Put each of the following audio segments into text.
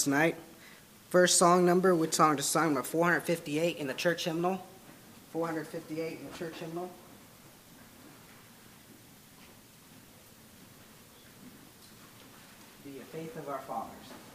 Tonight. First song number, which song is song number 458 in the church hymnal. 458 in the church hymnal. The faith of our fathers.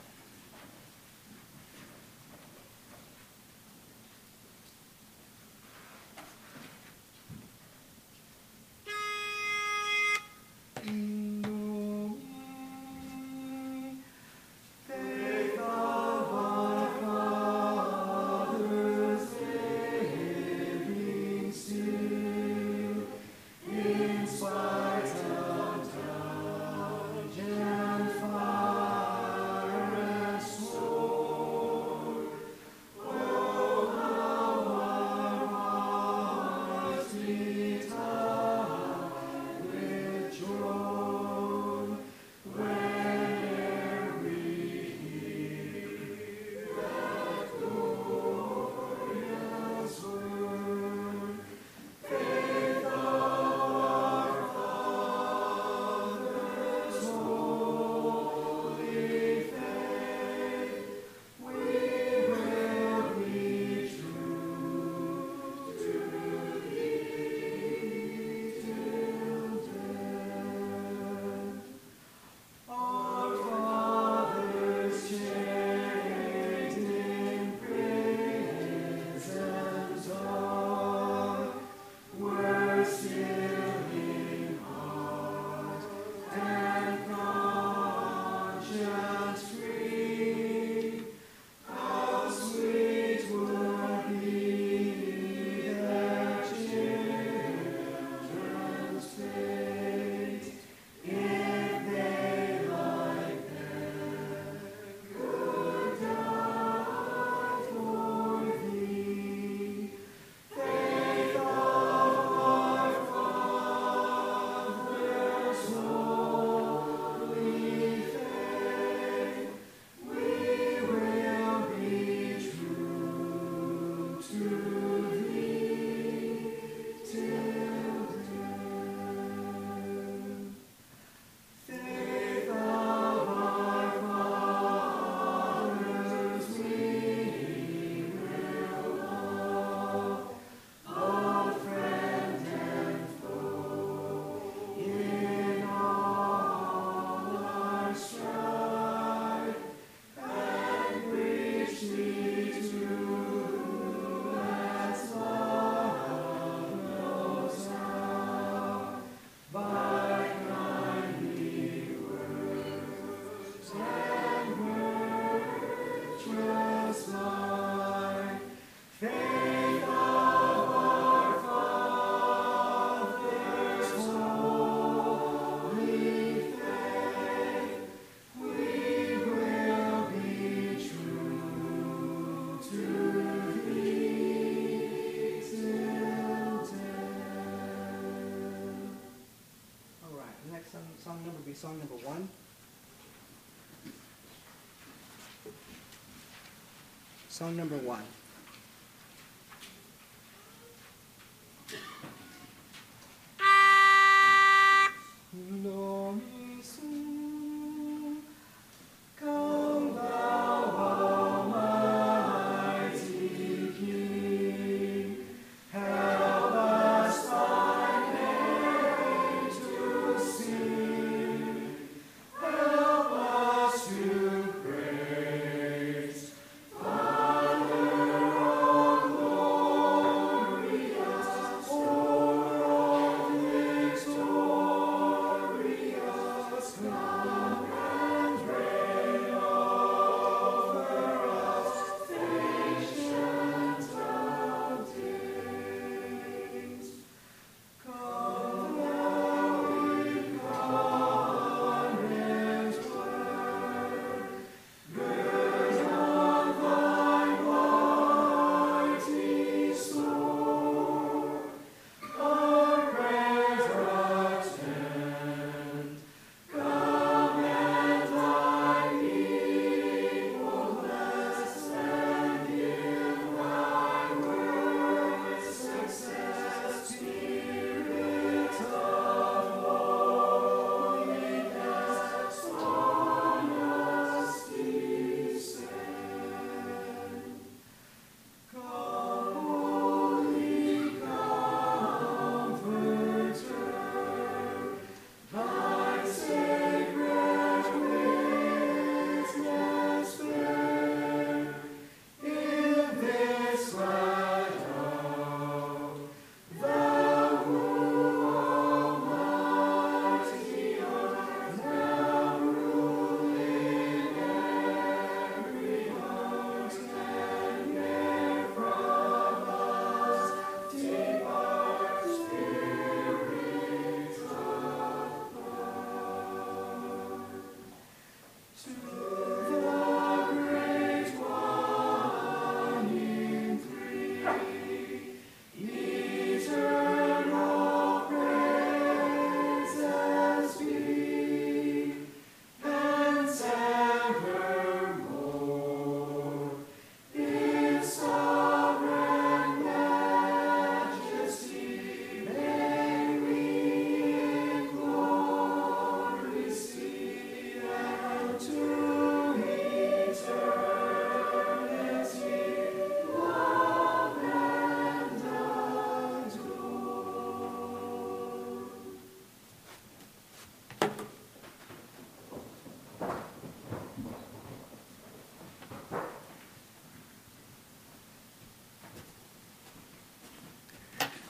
Song number will be song number 1. Song number 1. Father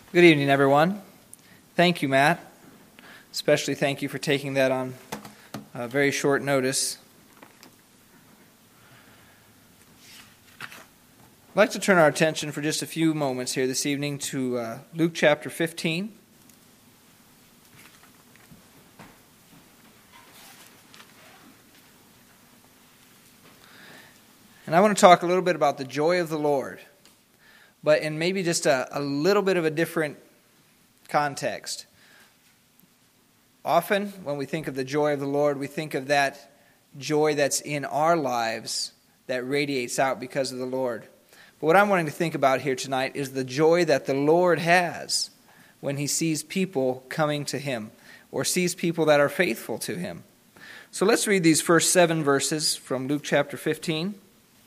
Good evening, everyone. Thank you, Matt. Especially thank you for taking that on very short notice. I'd like to turn our attention for just a few moments here this evening to Luke chapter 15. And I want to talk a little bit about the joy of the Lord, but in maybe just a little bit of a different context. Often, when we think of the joy of the Lord, we think of that joy that's in our lives that radiates out because of the Lord. But what I'm wanting to think about here tonight is the joy that the Lord has when He sees people coming to Him, or sees people that are faithful to Him. So let's read these first 7 verses from Luke chapter 15.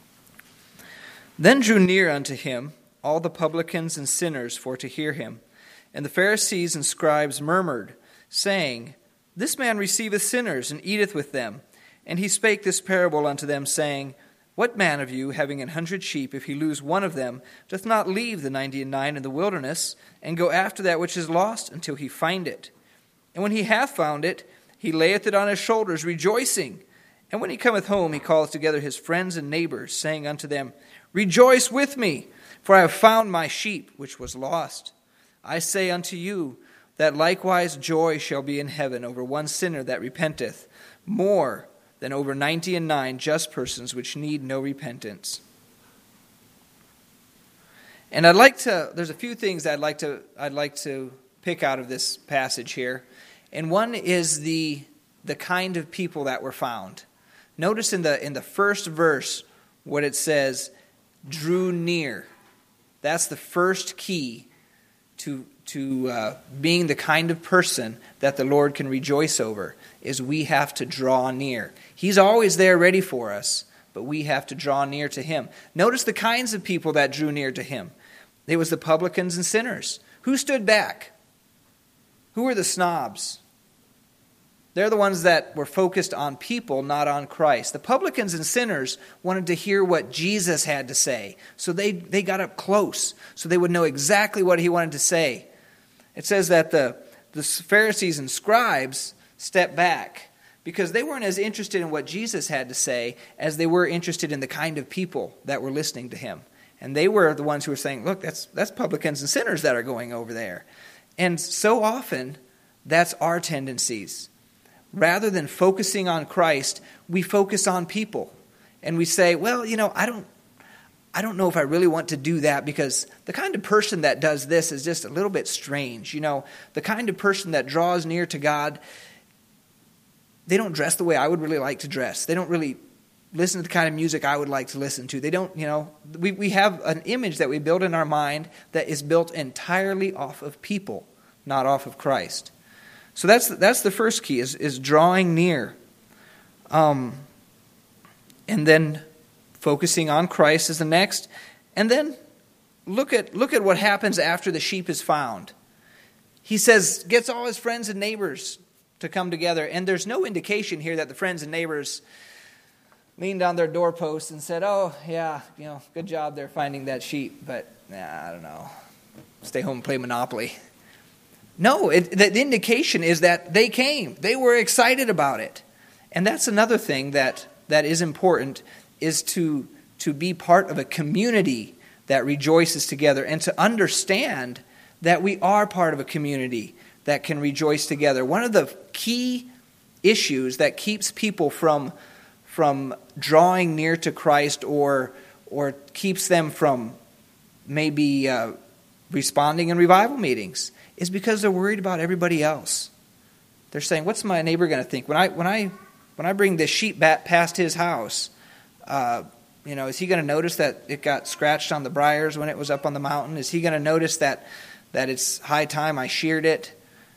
Then drew near unto Him all the publicans and sinners for to hear Him. And the Pharisees and scribes murmured, saying, This man receiveth sinners, and eateth with them. And He spake this parable unto them, saying, What man of you, having 100 sheep, if he lose one of them, doth not leave the 99 in the wilderness, and go after that which is lost, until he find it? And when he hath found it, he layeth it on his shoulders, rejoicing. And when he cometh home, he calleth together his friends and neighbors, saying unto them, Rejoice with me, for I have found my sheep which was lost. I say unto you, that likewise joy shall be in heaven over one sinner that repenteth, more than over 99 just persons which need no repentance. And there's a few things I'd like to pick out of this passage here. And one is the kind of people that were found. Notice in the first verse what it says, drew near. That's the first key to being the kind of person that the Lord can rejoice over, is we have to draw near. He's always there ready for us, but we have to draw near to Him. Notice the kinds of people that drew near to Him. It was the publicans and sinners. Who stood back? Who were the snobs? They're the ones that were focused on people, not on Christ. The publicans and sinners wanted to hear what Jesus had to say. So they got up close so they would know exactly what He wanted to say. It says that the Pharisees and scribes stepped back because they weren't as interested in what Jesus had to say as they were interested in the kind of people that were listening to Him. And they were the ones who were saying, look, that's publicans and sinners that are going over there. And so often, that's our tendencies. Rather than focusing on Christ, we focus on people. And we say, well, I don't know if I really want to do that because the kind of person that does this is just a little bit strange. The kind of person that draws near to God, they don't dress the way I would really like to dress. They don't really listen to the kind of music I would like to listen to. They don't, we have an image that we build in our mind that is built entirely off of people, not off of Christ. So that's the first key, is drawing near. And then focusing on Christ is the next. And then look at what happens after the sheep is found. He says, gets all his friends and neighbors to come together. And there's no indication here that the friends and neighbors leaned on their doorposts and said, oh, yeah, good job there finding that sheep. But, I don't know, stay home and play Monopoly. No, the indication is that they came. They were excited about it. And that's another thing that is important, is to be part of a community that rejoices together and to understand that we are part of a community that can rejoice together. One of the key issues that keeps people from drawing near to Christ or keeps them from maybe responding in revival meetings is because they're worried about everybody else. They're saying, what's my neighbor going to think? When I bring this sheep back past his house, is he going to notice that it got scratched on the briars when it was up on the mountain? Is he going to notice that it's high time I sheared it?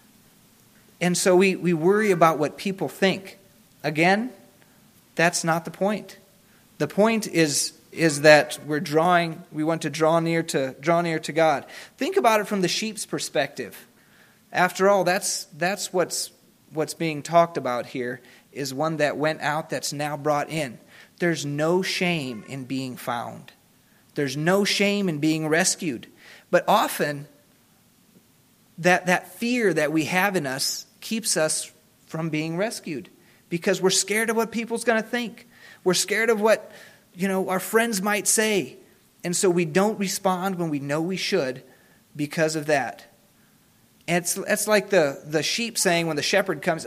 And so we worry about what people think. Again, that's not the point. The point is that we want to draw near to God. Think about it from the sheep's perspective. After all, that's what's being talked about here, is one that went out that's now brought in. There's no shame in being found. There's no shame in being rescued. But often, that fear that we have in us keeps us from being rescued, because we're scared of what people's going to think. We're scared of what, our friends might say. And so we don't respond when we know we should because of that. And it's like the sheep saying when the shepherd comes,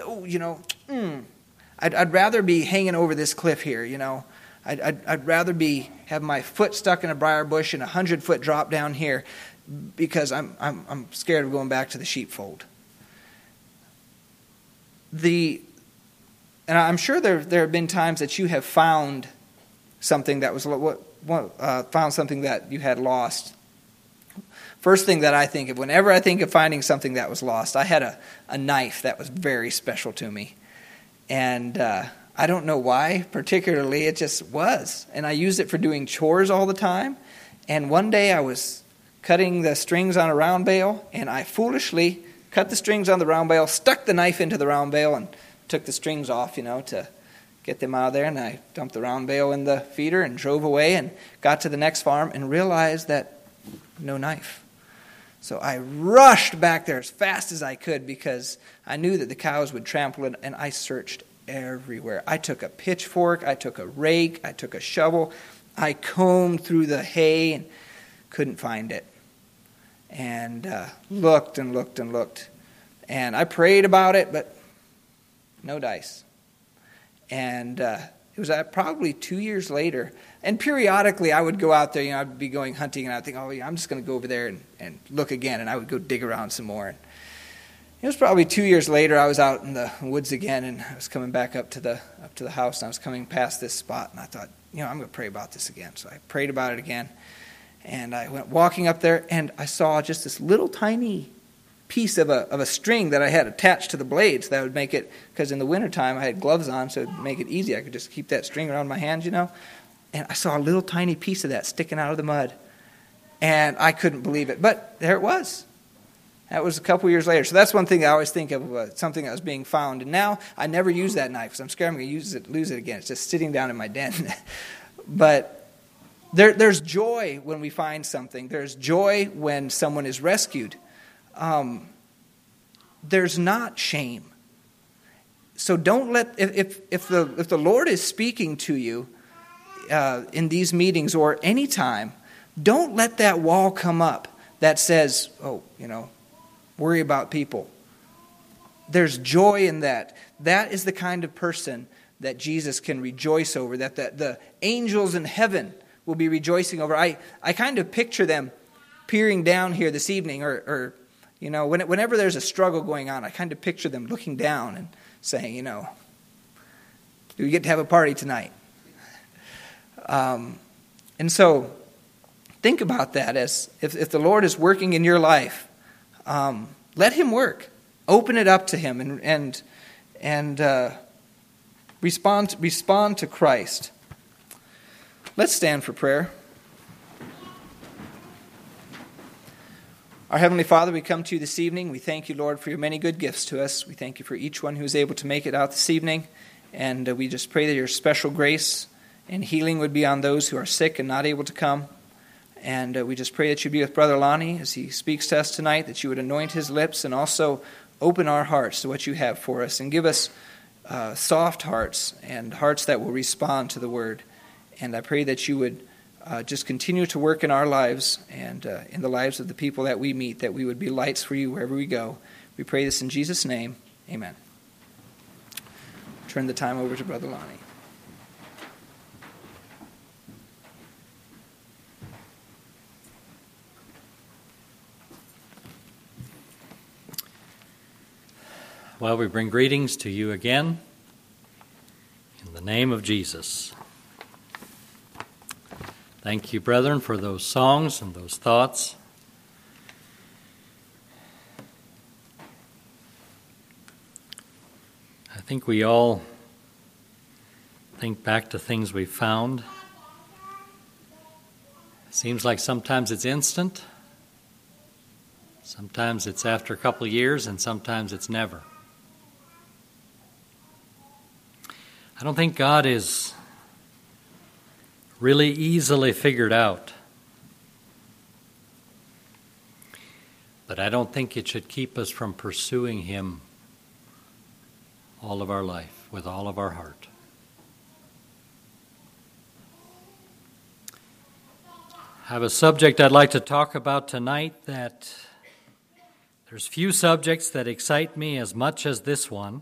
I'd rather be hanging over this cliff here, I'd rather have my foot stuck in a briar bush and 100-foot drop down here, because I'm scared of going back to the sheepfold. And I'm sure there have been times that you have found something that was found something that you had lost. First thing that I think of whenever I think of finding something that was lost, I had a knife that was very special to me, and I don't know why particularly, it just was. And I used it for doing chores all the time. And one day I was cutting the strings on a round bale, and I foolishly cut the strings on the round bale, stuck the knife into the round bale, and took the strings off, to get them out of there. And I dumped the round bale in the feeder and drove away and got to the next farm and realized that no knife. So I rushed back there as fast as I could because I knew that the cows would trample it, and I searched everywhere. I took a pitchfork, I took a rake, I took a shovel, I combed through the hay and couldn't find it. And looked and looked and looked. And I prayed about it, but no dice. And it was probably 2 years later. And periodically I would go out there, I'd be going hunting, and I'd think, I'm just going to go over there and look again. And I would go dig around some more. And it was probably 2 years later, I was out in the woods again, and I was coming back up to the house, and I was coming past this spot, and I thought, I'm going to pray about this again. So I prayed about it again. And I went walking up there, and I saw just this little tiny piece of a string that I had attached to the blades that would make it, because in the wintertime I had gloves on, so it would make it easy. I could just keep that string around my hands, And I saw a little tiny piece of that sticking out of the mud. And I couldn't believe it. But there it was. That was a couple years later. So that's one thing I always think of, something that was being found. And now I never use that knife because I'm scared I'm going to lose it again. It's just sitting down in my den. But there's joy when we find something. There's joy when someone is rescued. There's not shame. So don't let, if the Lord is speaking to you in these meetings or any time, don't let that wall come up that says, worry about people. There's joy in that. That is the kind of person that Jesus can rejoice over, that the angels in heaven will be rejoicing over. I kind of picture them peering down here this evening, or whenever there's a struggle going on, I kind of picture them looking down and saying, do we get to have a party tonight? And so think about that as if the Lord is working in your life, let Him work. Open it up to Him and respond to Christ. Let's stand for prayer. Our Heavenly Father, we come to you this evening. We thank you, Lord, for your many good gifts to us. We thank you for each one who is able to make it out this evening. And we just pray that your special grace and healing would be on those who are sick and not able to come. And we just pray that you be with Brother Lonnie as he speaks to us tonight, that you would anoint his lips and also open our hearts to what you have for us, and give us soft hearts and hearts that will respond to the word. And I pray that you would just continue to work in our lives and in the lives of the people that we meet, that we would be lights for you wherever we go. We pray this in Jesus' name. Amen. Turn the time over to Brother Lonnie. Well, we bring greetings to you again in the name of Jesus. Thank you, brethren, for those songs and those thoughts. I think we all think back to things we found. It seems like sometimes it's instant, sometimes it's after a couple of years, and sometimes it's never. I don't think God is really easily figured out. But I don't think it should keep us from pursuing Him all of our life, with all of our heart. I have a subject I'd like to talk about tonight that there's few subjects that excite me as much as this one,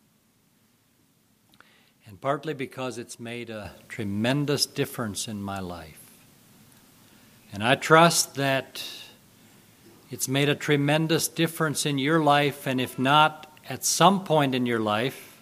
and partly because it's made a tremendous difference in my life. And I trust that it's made a tremendous difference in your life, and if not, at some point in your life,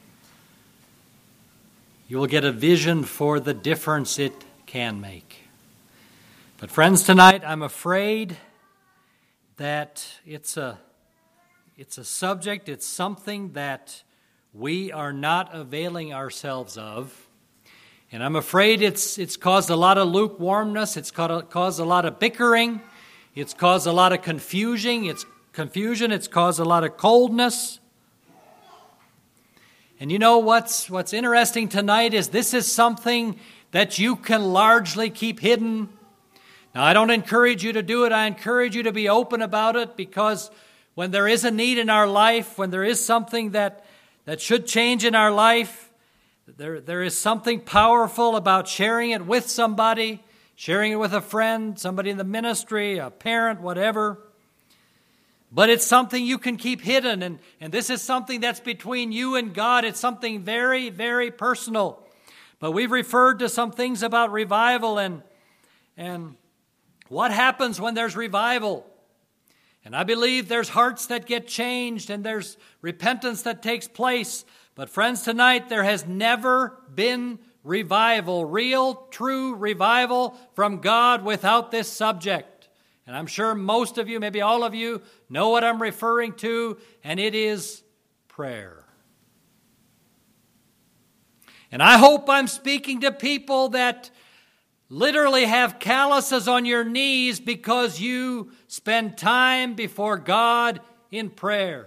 you will get a vision for the difference it can make. But friends, tonight I'm afraid that it's a subject, it's something that we are not availing ourselves of. And I'm afraid it's caused a lot of lukewarmness, it's caused a lot of bickering, it's caused a lot of confusion, it's caused a lot of coldness. And you know what's interesting tonight is this is something that you can largely keep hidden. Now, I don't encourage you to do it. I encourage you to be open about it, because when there is a need in our life, when there is something that should change in our life, there is something powerful about sharing it with somebody, sharing it with a friend, somebody in the ministry, a parent, whatever. But it's something you can keep hidden, and this is something that's between you and God. It's something very, very personal. But we've referred to some things about revival and what happens when there's revival. And I believe there's hearts that get changed and there's repentance that takes place. But friends, tonight there has never been revival, real, true revival from God without this subject. And I'm sure most of you, maybe all of you, know what I'm referring to, and it is prayer. And I hope I'm speaking to people that literally have calluses on your knees because you spend time before God in prayer.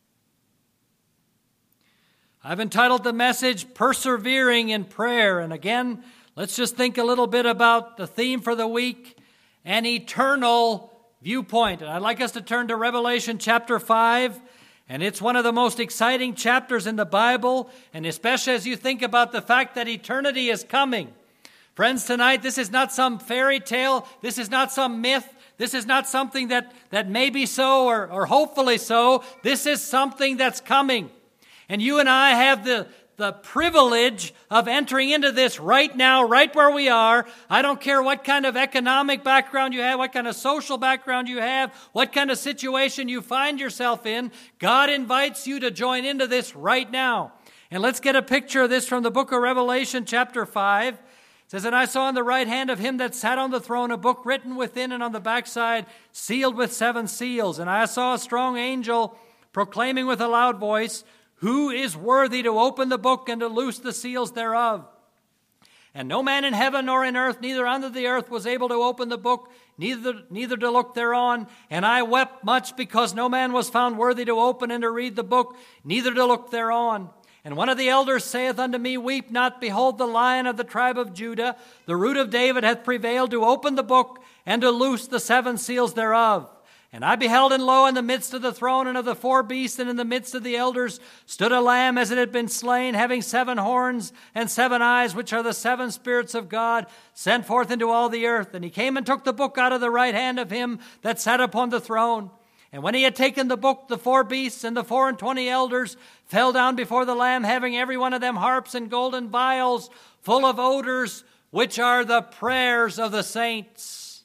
I've entitled the message, Persevering in Prayer. And again, let's just think a little bit about the theme for the week, an eternal viewpoint. And I'd like us to turn to Revelation chapter 5. And it's one of the most exciting chapters in the Bible, and especially as you think about the fact that eternity is coming. Friends, tonight, this is not some fairy tale. This is not some myth. This is not something that may be so or hopefully so. This is something that's coming. And you and I have the privilege of entering into this right now, right where we are. I don't care what kind of economic background you have, what kind of social background you have, what kind of situation you find yourself in. God invites you to join into this right now. And let's get a picture of this from the book of Revelation, chapter 5. It says, "And I saw on the right hand of him that sat on the throne a book written within and on the backside, sealed with 7 seals. And I saw a strong angel proclaiming with a loud voice, Who is worthy to open the book and to loose the seals thereof? And no man in heaven nor in earth, neither under the earth, was able to open the book, neither to look thereon. And I wept much because no man was found worthy to open and to read the book, neither to look thereon. And one of the elders saith unto me, Weep not, behold, the Lion of the tribe of Judah, the root of David, hath prevailed to open the book and to loose the 7 seals thereof. And I beheld, and lo, in the midst of the throne and of the 4 beasts, and in the midst of the elders, stood a lamb as it had been slain, having 7 horns and 7 eyes, which are the 7 spirits of God, sent forth into all the earth. And he came and took the book out of the right hand of him that sat upon the throne. And when he had taken the book, the 4 beasts and the 24 elders fell down before the Lamb, having every one of them harps and golden vials full of odors, which are the prayers of the saints.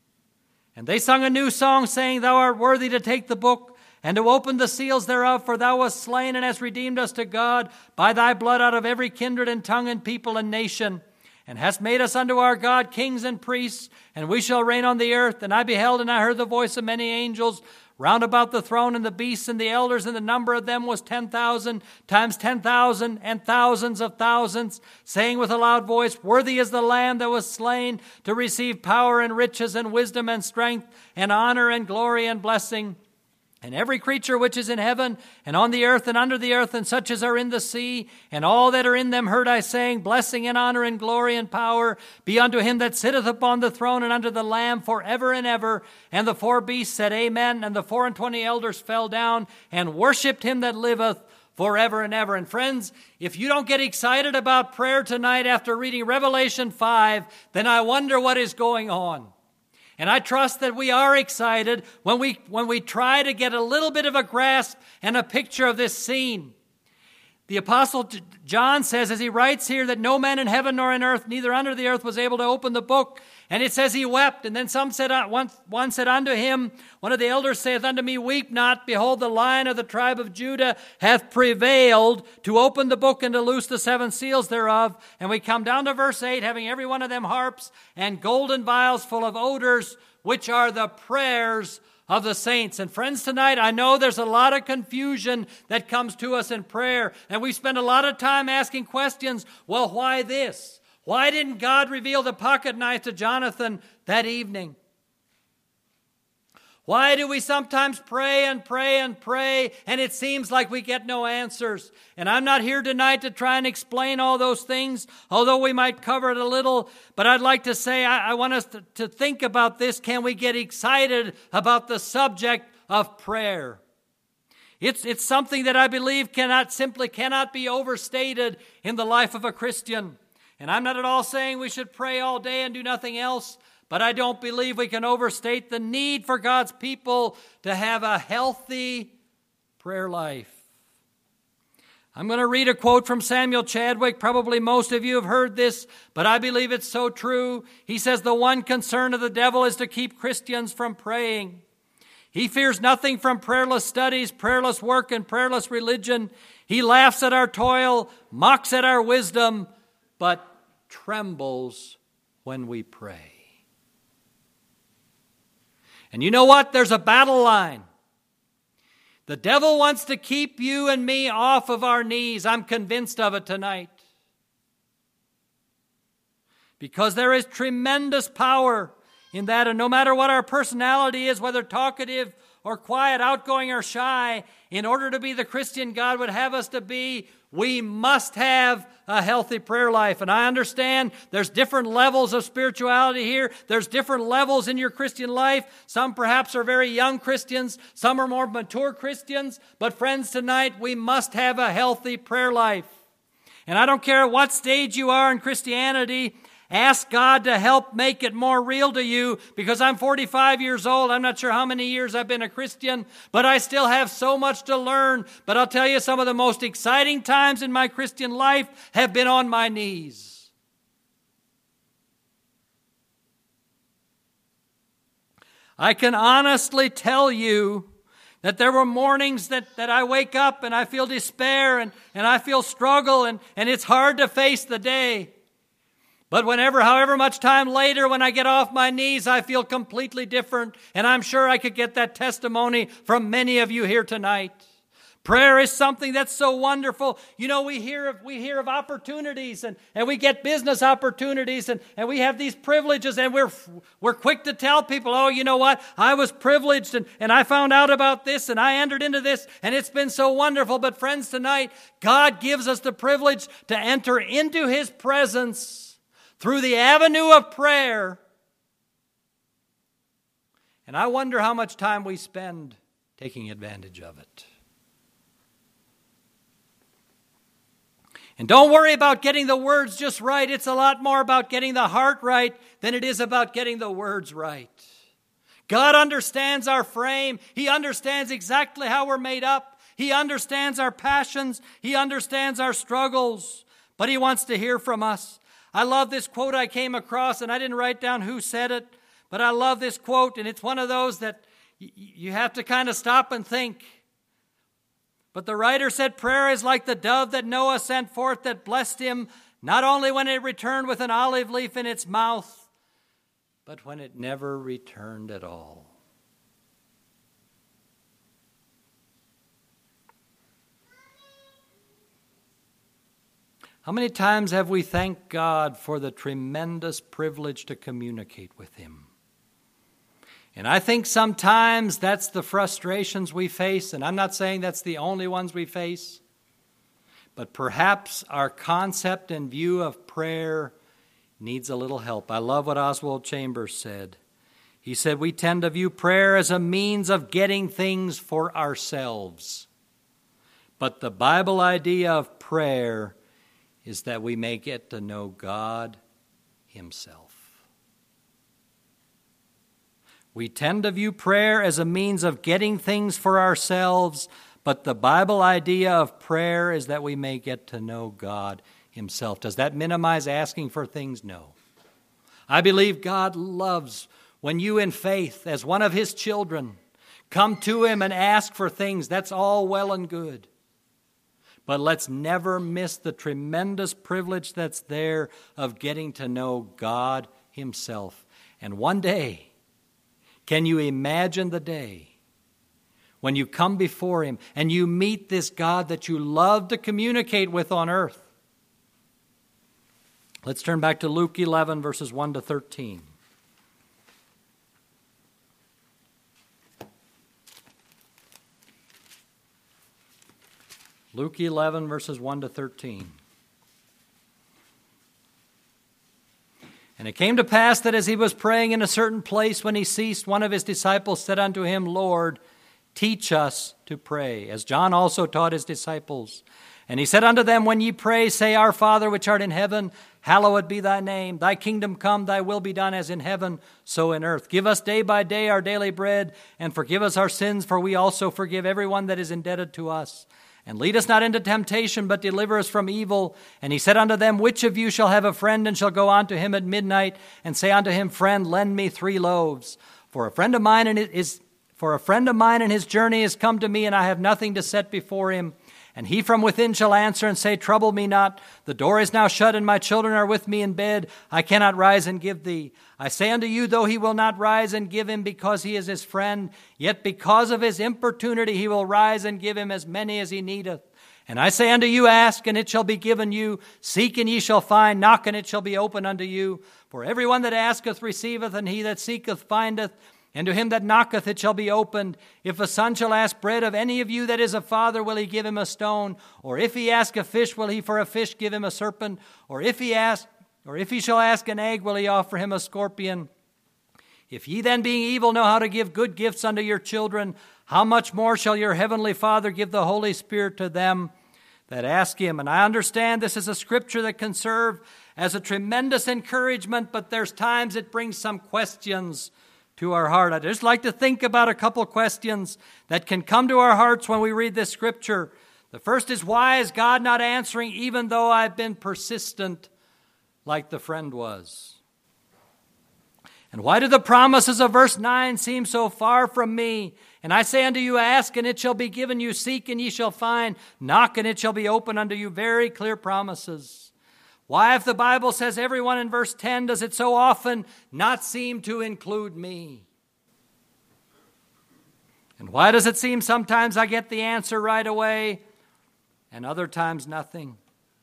And they sung a new song, saying, Thou art worthy to take the book and to open the seals thereof, for thou wast slain and hast redeemed us to God by thy blood out of every kindred and tongue and people and nation, and hast made us unto our God kings and priests, and we shall reign on the earth. And I beheld, and I heard the voice of many angels round about the throne and the beasts and the elders, and the number of them was 10,000 times 10,000 and thousands of thousands, saying with a loud voice, Worthy is the Lamb that was slain to receive power and riches and wisdom and strength and honor and glory and blessing. and every creature which is in heaven, and on the earth, and under the earth, and such as are in the sea, and all that are in them, heard I saying, blessing and honor and glory and power be unto him that sitteth upon the throne and unto the Lamb forever and ever. And the four beasts said, Amen. And the 24 elders fell down and worshipped him that liveth forever and ever. And friends, if you don't get excited about prayer tonight after reading Revelation 5, then I wonder what is going on. And I trust that we are excited when we try to get a little bit of a grasp and a picture of this scene. The Apostle John says, as he writes here, that no man in heaven nor in earth, neither under the earth, was able to open the book. And it says he wept. And then one said unto him, one of the elders saith unto me, Weep not, behold, the Lion of the tribe of Judah hath prevailed to open the book and to loose the 7 seals thereof. And we come down to verse 8, having every one of them harps and golden vials full of odors, which are the prayers of the saints. And friends, tonight, I know there's a lot of confusion that comes to us in prayer. And we spend a lot of time asking questions. Well, why this? Why didn't God reveal the pocket knife to Jonathan that evening? Why do we sometimes pray and pray and pray, and it seems like we get no answers? And I'm not here tonight to try and explain all those things, although we might cover it a little. But I'd like to say, I want us to think about this. Can we get excited about the subject of prayer? It's something that I believe cannot be overstated in the life of a Christian. And I'm not at all saying we should pray all day and do nothing else, but I don't believe we can overstate the need for God's people to have a healthy prayer life. I'm going to read a quote from Samuel Chadwick. Probably most of you have heard this, but I believe it's so true. He says, the one concern of the devil is to keep Christians from praying. He fears nothing from prayerless studies, prayerless work, and prayerless religion. He laughs at our toil, mocks at our wisdom, but trembles when we pray. And you know what? There's a battle line. The devil wants to keep you and me off of our knees. I'm convinced of it tonight. Because there is tremendous power in that, and no matter what our personality is, whether talkative or quiet, outgoing or shy, in order to be the Christian God would have us to be, we must have a healthy prayer life. And I understand there's different levels of spirituality here. There's different levels in your Christian life. Some perhaps are very young Christians. Some are more mature Christians. But friends, tonight we must have a healthy prayer life. And I don't care at what stage you are in Christianity, ask God to help make it more real to you, because I'm 45 years old. I'm not sure how many years I've been a Christian, but I still have so much to learn. But I'll tell you, some of the most exciting times in my Christian life have been on my knees. I can honestly tell you that there were mornings that I wake up and I feel despair and I feel struggle and it's hard to face the day. But however much time later, when I get off my knees, I feel completely different. And I'm sure I could get that testimony from many of you here tonight. Prayer is something that's so wonderful. You know, we hear of opportunities and we get business opportunities and we have these privileges, and we're quick to tell people, oh, you know what? I was privileged and I found out about this and I entered into this and it's been so wonderful. But friends, tonight, God gives us the privilege to enter into His presence through the avenue of prayer. And I wonder how much time we spend taking advantage of it. And don't worry about getting the words just right. It's a lot more about getting the heart right than it is about getting the words right. God understands our frame. He understands exactly how we're made up. He understands our passions. He understands our struggles. But He wants to hear from us. I love this quote I came across, and I didn't write down who said it, but I love this quote, and it's one of those that you have to kind of stop and think. But the writer said, prayer is like the dove that Noah sent forth that blessed him, not only when it returned with an olive leaf in its mouth, but when it never returned at all. How many times have we thanked God for the tremendous privilege to communicate with Him? And I think sometimes that's the frustrations we face, and I'm not saying that's the only ones we face, but perhaps our concept and view of prayer needs a little help. I love what Oswald Chambers said. He said, we tend to view prayer as a means of getting things for ourselves. But the Bible idea of prayer is that we may get to know God Himself. We tend to view prayer as a means of getting things for ourselves, but the Bible idea of prayer is that we may get to know God Himself. Does that minimize asking for things? No. I believe God loves when you in faith, as one of His children, come to Him and ask for things. That's all well and good. But let's never miss the tremendous privilege that's there of getting to know God Himself. And one day, can you imagine the day when you come before Him and you meet this God that you love to communicate with on earth? Let's turn back to Luke 11, verses 1 to 13. Luke 11, verses 1 to 13. And it came to pass that as he was praying in a certain place, when he ceased, one of his disciples said unto him, Lord, teach us to pray, as John also taught his disciples. And he said unto them, when ye pray, say, Our Father which art in heaven, hallowed be thy name. Thy kingdom come, thy will be done as in heaven, so in earth. Give us day by day our daily bread, and forgive us our sins, for we also forgive everyone that is indebted to us. And lead us not into temptation, but deliver us from evil. And he said unto them, Which of you shall have a friend, and shall go unto him at midnight, and say unto him, Friend, lend me 3 loaves? For a friend of mine in his journey is come to me, and I have nothing to set before him. And he from within shall answer and say, Trouble me not. The door is now shut, and my children are with me in bed. I cannot rise and give thee. I say unto you, though he will not rise and give him because he is his friend, yet because of his importunity he will rise and give him as many as he needeth. And I say unto you, Ask, and it shall be given you. Seek, and ye shall find. Knock, and it shall be opened unto you. For everyone that asketh receiveth, and he that seeketh findeth. And to him that knocketh it shall be opened. If a son shall ask bread of any of you that is a father, will he give him a stone? Or if he ask a fish, will he for a fish give him a serpent? Or if he shall ask an egg, will he offer him a scorpion? If ye then, being evil, know how to give good gifts unto your children, how much more shall your heavenly Father give the Holy Spirit to them that ask him? And I understand this is a scripture that can serve as a tremendous encouragement, but there's times it brings some questions to our heart. I'd just like to think about a couple questions that can come to our hearts when we read this scripture. The first is, why is God not answering even though I've been persistent like the friend was? And why do the promises of verse 9 seem so far from me? And I say unto you, Ask, and it shall be given you. Seek, and ye shall find. Knock, and it shall be opened unto you. Very clear promises. Why, if the Bible says everyone in verse 10, does it so often not seem to include me? And why does it seem sometimes I get the answer right away and other times nothing?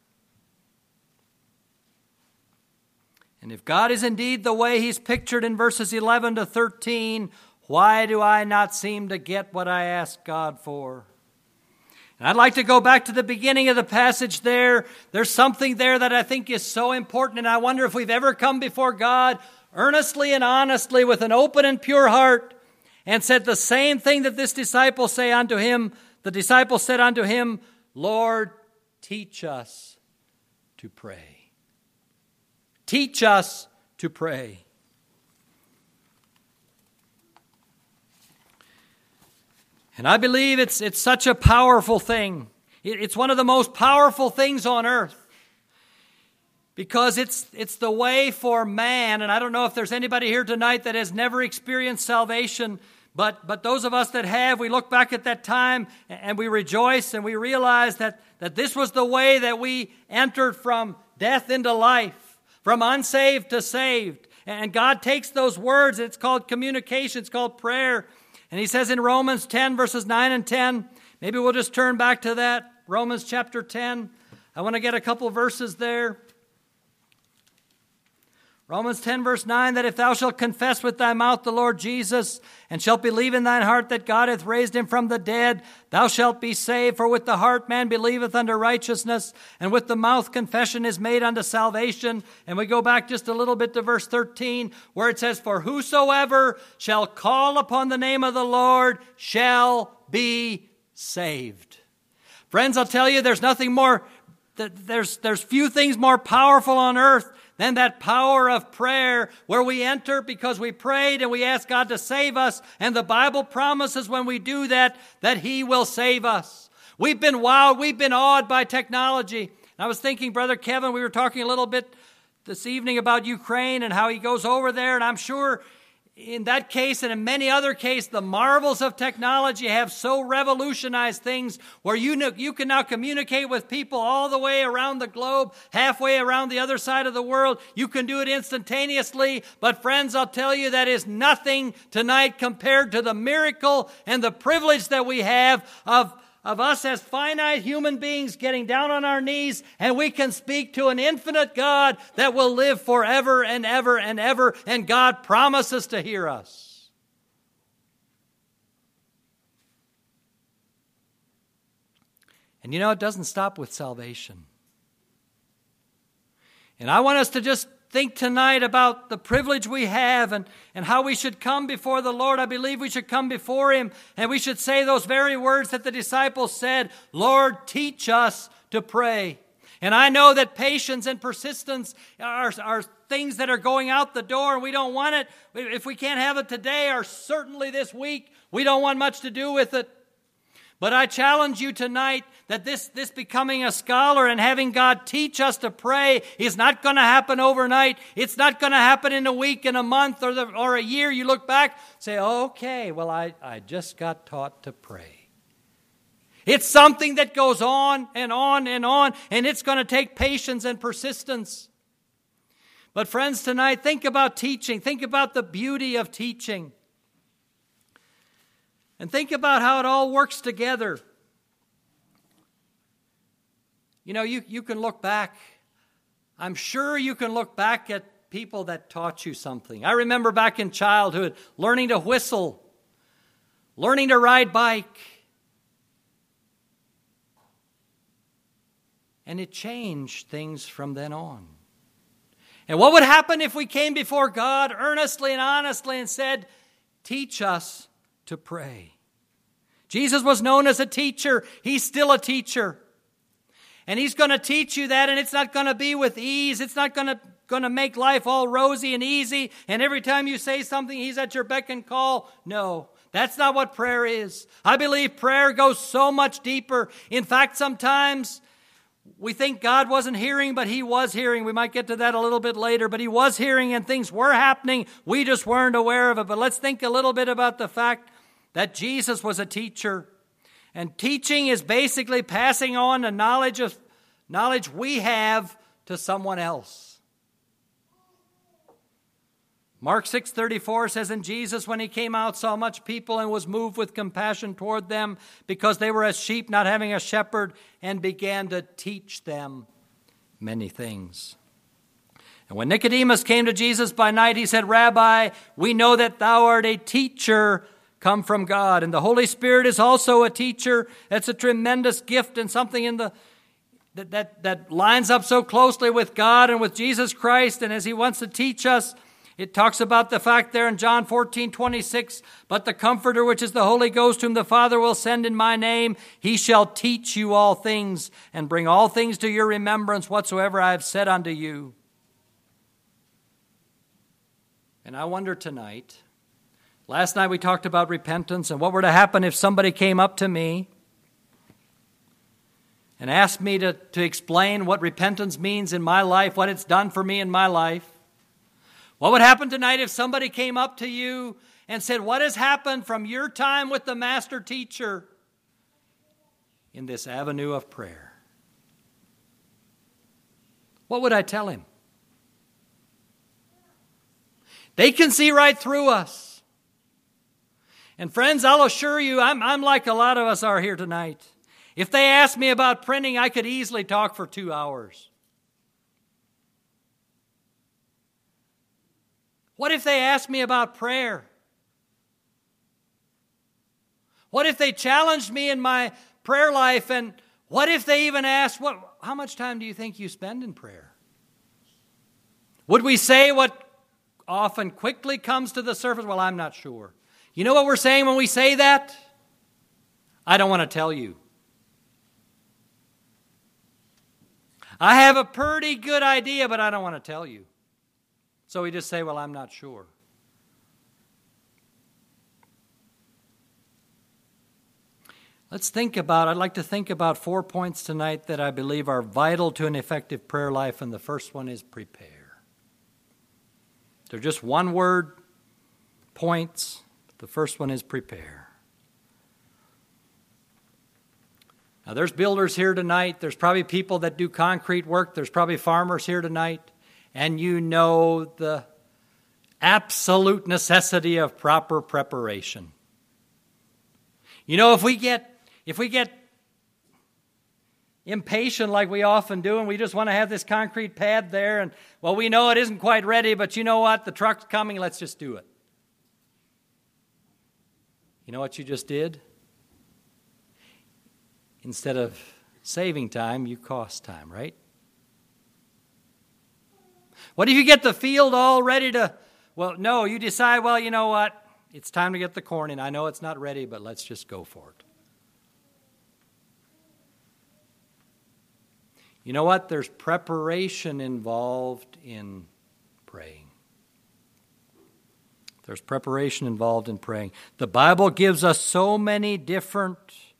And if God is indeed the way He's pictured in verses 11 to 13, why do I not seem to get what I ask God for? And I'd like to go back to the beginning of the passage there. There's something there that I think is so important, and I wonder if we've ever come before God earnestly and honestly with an open and pure heart and said the same thing that this disciple say unto him. The disciple said unto him, Lord, teach us to pray. Teach us to pray. And I believe it's such a powerful thing. It's one of the most powerful things on earth. Because it's the way for man, and I don't know if there's anybody here tonight that has never experienced salvation, but those of us that have, we look back at that time and we rejoice and we realize that this was the way that we entered from death into life, from unsaved to saved. And God takes those words, it's called communication, it's called prayer. And He says in Romans 10, verses 9 and 10, maybe we'll just turn back to that, Romans chapter 10. I want to get a couple verses there. Romans 10 verse 9, that if thou shalt confess with thy mouth the Lord Jesus, and shalt believe in thine heart that God hath raised him from the dead, thou shalt be saved. For with the heart man believeth unto righteousness, and with the mouth confession is made unto salvation. And we go back just a little bit to verse 13, where it says, for whosoever shall call upon the name of the Lord shall be saved. Friends, I'll tell you, there's nothing more, there's few things more powerful on earth than that power of prayer, where we enter because we prayed and we asked God to save us. And the Bible promises when we do that, that He will save us. We've been wowed, we've been awed by technology. And I was thinking, Brother Kevin, we were talking a little bit this evening about Ukraine and how he goes over there. And I'm sure in that case and in many other cases, the marvels of technology have so revolutionized things where you can now communicate with people all the way around the globe, halfway around the other side of the world. You can do it instantaneously. But friends, I'll tell you, that is nothing tonight compared to the miracle and the privilege that we have of us as finite human beings getting down on our knees, and we can speak to an infinite God that will live forever and ever and ever, and God promises to hear us. And you know, it doesn't stop with salvation. And I want us to just think tonight about the privilege we have and how we should come before the Lord. I believe we should come before Him and we should say those very words that the disciples said, Lord, teach us to pray. And I know that patience and persistence are things that are going out the door, and we don't want it. If we can't have it today or certainly this week, we don't want much to do with it. But I challenge you tonight that this becoming a scholar and having God teach us to pray is not going to happen overnight. It's not going to happen in a week, in a month, or a year. You look back, say, okay, well, I just got taught to pray. It's something that goes on and on and on, and it's going to take patience and persistence. But friends, tonight, think about teaching. Think about the beauty of teaching. And think about how it all works together. You know, you can look back. I'm sure you can look back at people that taught you something. I remember back in childhood, learning to whistle, learning to ride bike. And it changed things from then on. And what would happen if we came before God earnestly and honestly and said, teach us to pray? Jesus was known as a teacher. He's still a teacher. And He's going to teach you that, and it's not going to be with ease. It's not going to make life all rosy and easy, and every time you say something, He's at your beck and call. No, that's not what prayer is. I believe prayer goes so much deeper. In fact, sometimes we think God wasn't hearing, but He was hearing. We might get to that a little bit later, but He was hearing and things were happening. We just weren't aware of it. But let's think a little bit about the fact that Jesus was a teacher. And teaching is basically passing on the knowledge we have to someone else. Mark 6:34 says, and Jesus, when He came out, saw much people and was moved with compassion toward them because they were as sheep not having a shepherd, and began to teach them many things. And when Nicodemus came to Jesus by night, he said, Rabbi, we know that thou art a teacher come from God. And the Holy Spirit is also a teacher. That's a tremendous gift and something that lines up so closely with God and with Jesus Christ. And as He wants to teach us, it talks about the fact there in John 14:26, but the Comforter, which is the Holy Ghost, whom the Father will send in my name, He shall teach you all things and bring all things to your remembrance whatsoever I have said unto you. And I wonder tonight, last night we talked about repentance and what were to happen if somebody came up to me and asked me to explain what repentance means in my life, what it's done for me in my life. What would happen tonight if somebody came up to you and said, what has happened from your time with the master teacher in this avenue of prayer? What would I tell him? They can see right through us. And friends, I'll assure you, I'm like a lot of us are here tonight. If they asked me about printing, I could easily talk for 2 hours. What if they asked me about prayer? What if they challenged me in my prayer life? And what if they even asked, how much time do you think you spend in prayer? Would we say what often quickly comes to the surface? Well, I'm not sure. You know what we're saying when we say that? I don't want to tell you. I have a pretty good idea, but I don't want to tell you. So we just say, well, I'm not sure. I'd like to think about 4 points tonight that I believe are vital to an effective prayer life, and the first one is prepare. They're just one-word points. The first one is prepare. Now, there's builders here tonight. There's probably people that do concrete work. There's probably farmers here tonight. And you know the absolute necessity of proper preparation. You know, if we get impatient like we often do, and we just want to have this concrete pad there, and, well, we know it isn't quite ready, but you know what? The truck's coming, let's just do it. You know what you just did? Instead of saving time, you cost time, right? What if you get the field all ready to, well, no, you decide, well, you know what? It's time to get the corn in. I know it's not ready, but let's just go for it. You know what? There's preparation involved in praying. There's preparation involved in praying. The Bible gives us so many different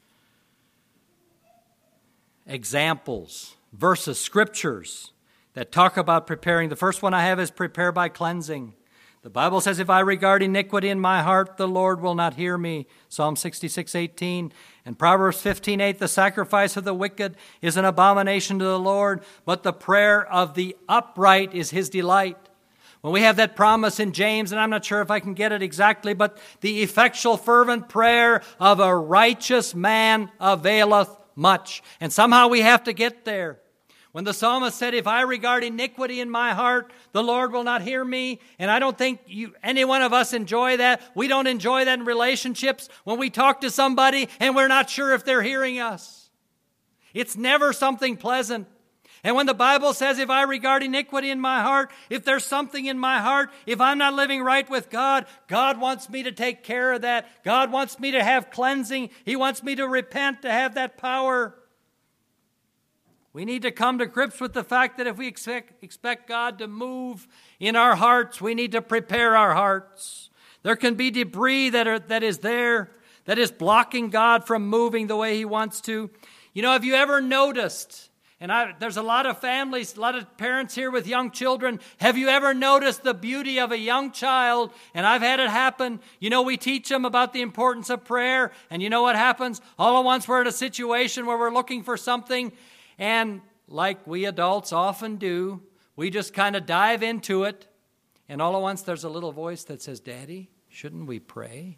examples, verses, scriptures that talk about preparing. The first one I have is prepare by cleansing. The Bible says, if I regard iniquity in my heart, the Lord will not hear me. Psalm 66:18. And Proverbs 15:8, the sacrifice of the wicked is an abomination to the Lord, but the prayer of the upright is his delight. When we have that promise in James, and I'm not sure if I can get it exactly, but the effectual fervent prayer of a righteous man availeth much. And somehow we have to get there. When the psalmist said, if I regard iniquity in my heart, the Lord will not hear me. And I don't think any one of us enjoy that. We don't enjoy that in relationships when we talk to somebody and we're not sure if they're hearing us. It's never something pleasant. And when the Bible says, if I regard iniquity in my heart, if there's something in my heart, if I'm not living right with God, God wants me to take care of that. God wants me to have cleansing. He wants me to repent, to have that power. We need to come to grips with the fact that if we expect God to move in our hearts, we need to prepare our hearts. There can be debris that is there, that is blocking God from moving the way He wants to. You know, have you ever noticed, and there's a lot of families, a lot of parents here with young children, have you ever noticed the beauty of a young child? And I've had it happen. You know, we teach them about the importance of prayer, and you know what happens? All at once we're in a situation where we're looking for something, and like we adults often do, we just kind of dive into it. And all at once there's a little voice that says, Daddy, shouldn't we pray?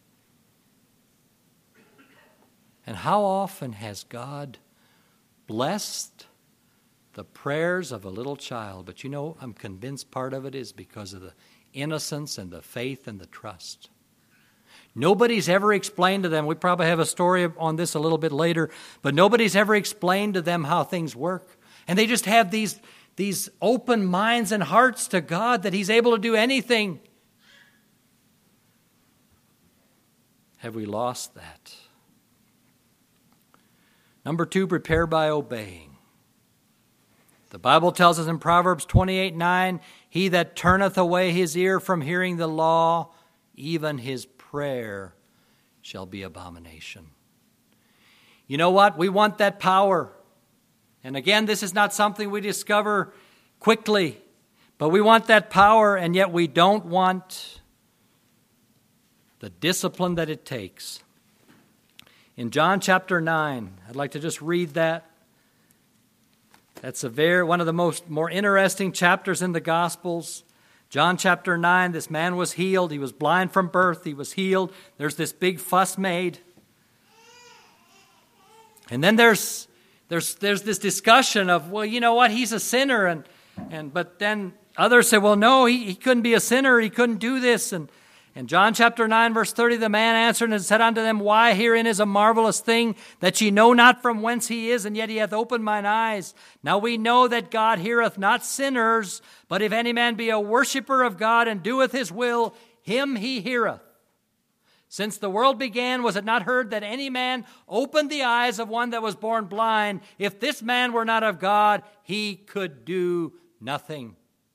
And how often has God blessed the prayers of a little child? But you know, I'm convinced part of it is because of the innocence and the faith and the trust. Nobody's ever explained to them, we probably have a story on this a little bit later, but nobody's ever explained to them how things work. And they just have these open minds and hearts to God that He's able to do anything. Have we lost that? Number 2, prepare by obeying. The Bible tells us in Proverbs 28:9, he that turneth away his ear from hearing the law, even his prayer shall be abomination. You know what? We want that power. And again, this is not something we discover quickly, but we want that power, and yet we don't want the discipline that it takes. In John chapter 9, I'd like to just read that. That's one of the more interesting chapters in the Gospels. John chapter 9, this man was healed. He was blind from birth. He was healed. There's this big fuss made. And then there's this discussion of, well, you know what? He's a sinner. But then Others say, well, no, he couldn't be a sinner. He couldn't do this. And in John chapter 9, verse 30, the man answered and said unto them, why, herein is a marvelous thing, that ye know not from whence he is, and yet he hath opened mine eyes. Now we know that God heareth not sinners, but if any man be a worshipper of God and doeth his will, him he heareth. Since the world began, was it not heard that any man opened the eyes of one that was born blind? If this man were not of God, he could do nothing.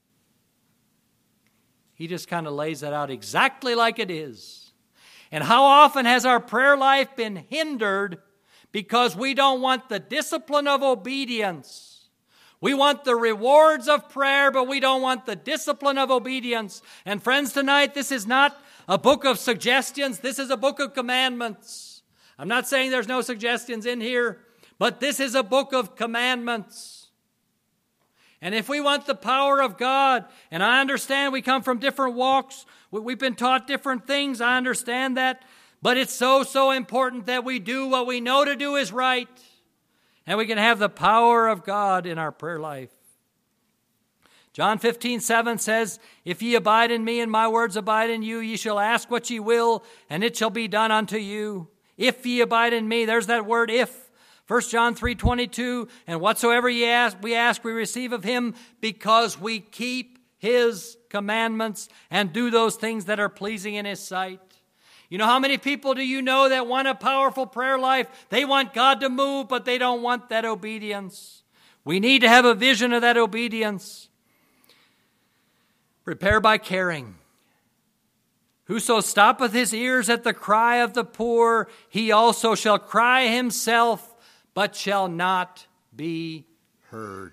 He just kind of lays it out exactly like it is. And how often has our prayer life been hindered because we don't want the discipline of obedience? We want the rewards of prayer, but we don't want the discipline of obedience. And friends, tonight, this is not a book of suggestions. This is a book of commandments. I'm not saying there's no suggestions in here, but this is a book of commandments. And if we want the power of God, and I understand we come from different walks, we've been taught different things, I understand that, but it's so important that we do what we know to do is right, and we can have the power of God in our prayer life. John 15:7 says, if ye abide in me and my words abide in you, ye shall ask what ye will, and it shall be done unto you. If ye abide in me, there's that word if. 1 John 3:22, and whatsoever we ask, we receive of him, because we keep his commandments and do those things that are pleasing in his sight. You know, how many people do you know that want a powerful prayer life? They want God to move, but they don't want that obedience. We need to have a vision of that obedience. Prepare by caring. Whoso stoppeth his ears at the cry of the poor, he also shall cry himself, but shall not be heard.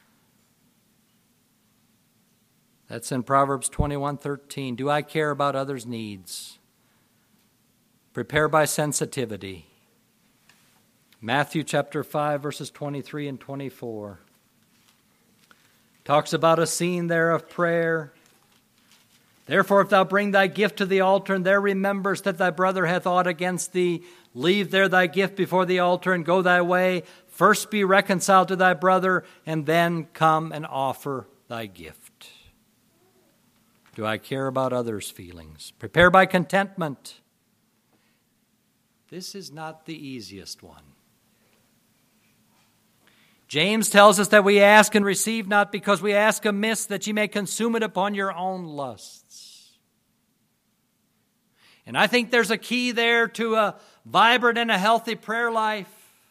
That's in Proverbs 21:13. Do I care about others' needs? Prepare by sensitivity. Matthew chapter 5, verses 23 and 24. Talks about a scene there of prayer. Therefore, if thou bring thy gift to the altar, and there rememberest that thy brother hath aught against thee, leave there thy gift before the altar, and go thy way. First be reconciled to thy brother, and then come and offer thy gift. Do I care about others' feelings? Prepare by contentment. This is not the easiest one. James tells us that we ask and receive not because we ask amiss, that ye may consume it upon your own lusts. And I think there's a key there to a vibrant and a healthy prayer life.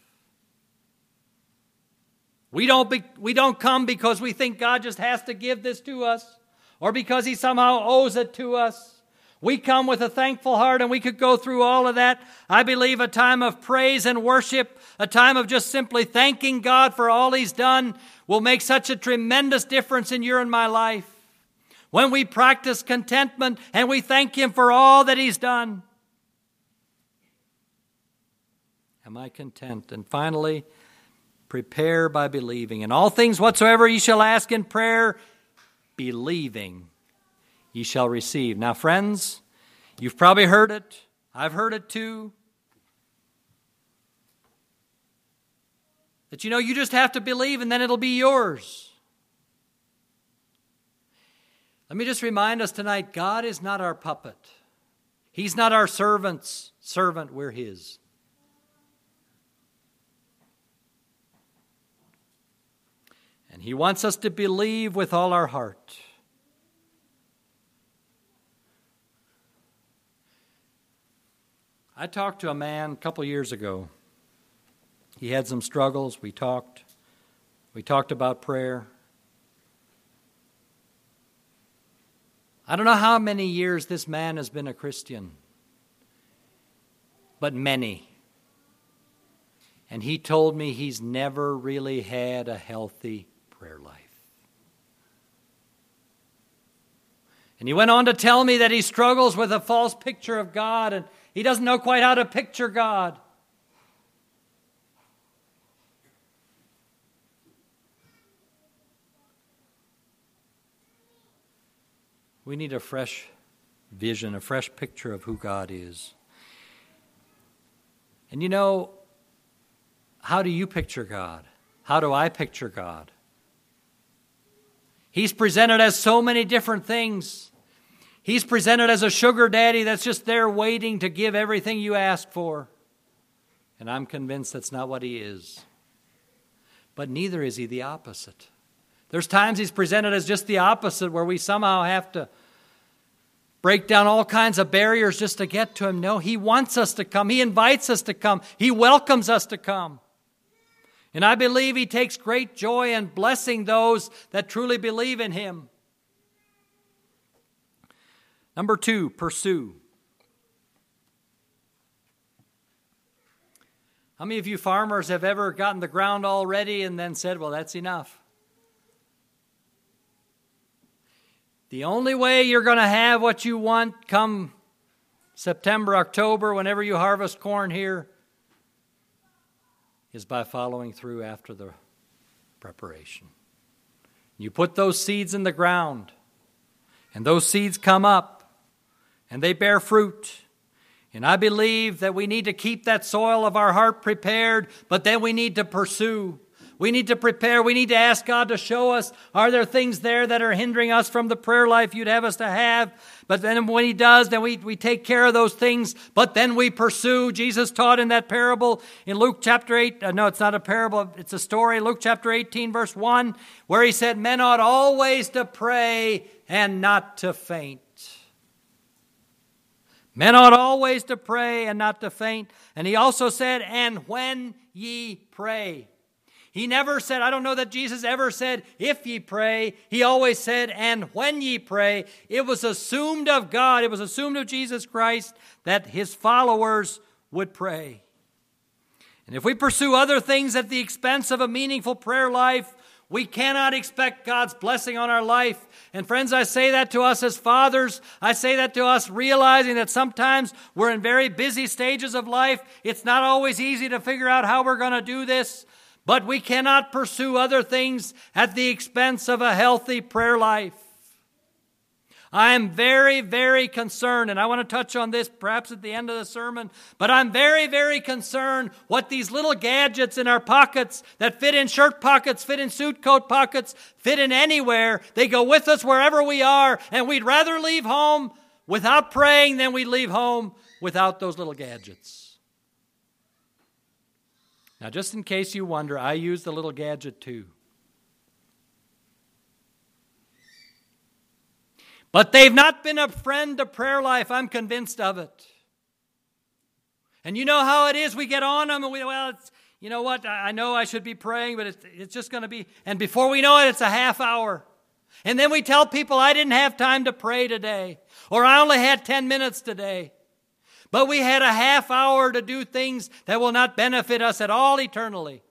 We don't come because we think God just has to give this to us, or because he somehow owes it to us. We come with a thankful heart, and we could go through all of that. I believe a time of praise and worship, a time of just simply thanking God for all he's done, will make such a tremendous difference in your and my life. When we practice contentment and we thank him for all that he's done. Am I content? And finally, prepare by believing. In all things whatsoever ye shall ask in prayer, believing, ye shall receive. Now, friends, you've probably heard it. I've heard it too. That you just have to believe and then it'll be yours. Let me just remind us tonight, God is not our puppet. He's not our servant's servant, we're his. And he wants us to believe with all our heart. I talked to a man a couple years ago. He had some struggles. We talked about prayer. I don't know how many years this man has been a Christian, but many. And he told me he's never really had a healthy prayer life. And he went on to tell me that he struggles with a false picture of God, and he doesn't know quite how to picture God. We need a fresh vision, a fresh picture of who God is. And how do you picture God? How do I picture God? He's presented as so many different things. He's presented as a sugar daddy that's just there waiting to give everything you ask for. And I'm convinced that's not what he is. But neither is he the opposite. There's times he's presented as just the opposite, where we somehow have to break down all kinds of barriers just to get to him. No, he wants us to come. He invites us to come. He welcomes us to come. And I believe he takes great joy in blessing those that truly believe in him. Number 2, pursue. How many of you farmers have ever gotten the ground all ready and then said, well, that's enough? The only way you're going to have what you want come September, October, whenever you harvest corn here, is by following through after the preparation. You put those seeds in the ground, and those seeds come up, and they bear fruit. And I believe that we need to keep that soil of our heart prepared, but then we need to pursue. We need to prepare. We need to ask God to show us, are there things there that are hindering us from the prayer life you'd have us to have? But then when he does, then we take care of those things, but then we pursue. Jesus taught in that parable in Luke chapter 8. No, it's not a parable. It's a story. Luke chapter 18, verse 1, where he said, men ought always to pray and not to faint. Men ought always to pray and not to faint. And he also said, and when ye pray. He never said, I don't know that Jesus ever said, if ye pray. He always said, and when ye pray. It was assumed of God, it was assumed of Jesus Christ that his followers would pray. And if we pursue other things at the expense of a meaningful prayer life, we cannot expect God's blessing on our life. And friends, I say that to us as fathers. I say that to us realizing that sometimes we're in very busy stages of life. It's not always easy to figure out how we're going to do this. But we cannot pursue other things at the expense of a healthy prayer life. I am very, very concerned, and I want to touch on this perhaps at the end of the sermon, but I'm very, very concerned what these little gadgets in our pockets that fit in shirt pockets, fit in suit coat pockets, fit in anywhere, they go with us wherever we are, and we'd rather leave home without praying than we'd leave home without those little gadgets. Now, just in case you wonder, I use the little gadget too. But they've not been a friend to prayer life. I'm convinced of it. And you know how it is. We get on them and you know what? I know I should be praying, but it's just going to be. And before we know it, it's a half hour. And then we tell people, I didn't have time to pray today. Or I only had 10 minutes today. But we had a half hour to do things that will not benefit us at all eternally.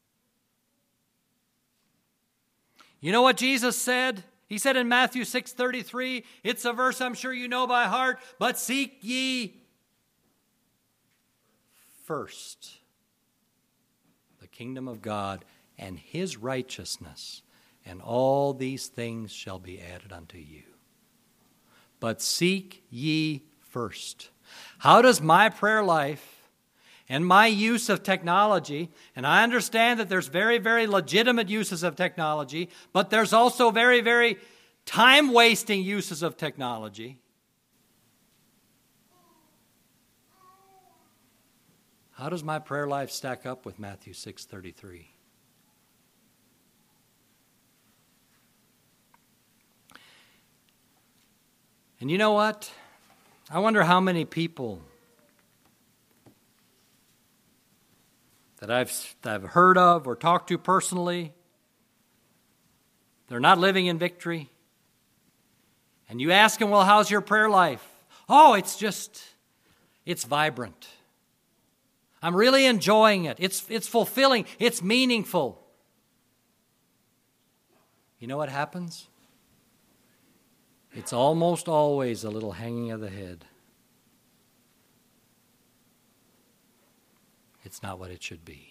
You know what Jesus said? He said in Matthew 6:33, it's a verse I'm sure you know by heart, but seek ye first the kingdom of God and his righteousness, and all these things shall be added unto you. But seek ye first. How does my prayer life and my use of technology, and I understand that there's very, very legitimate uses of technology, but there's also very, very time-wasting uses of technology. How does my prayer life stack up with Matthew 6:33? And you know what? I wonder how many people that I've heard of or talked to personally, they're not living in victory. And you ask them, well, how's your prayer life? Oh, it's vibrant. I'm really enjoying it. It's fulfilling. It's meaningful. You know what happens? It's almost always a little hanging of the head. It's not what it should be.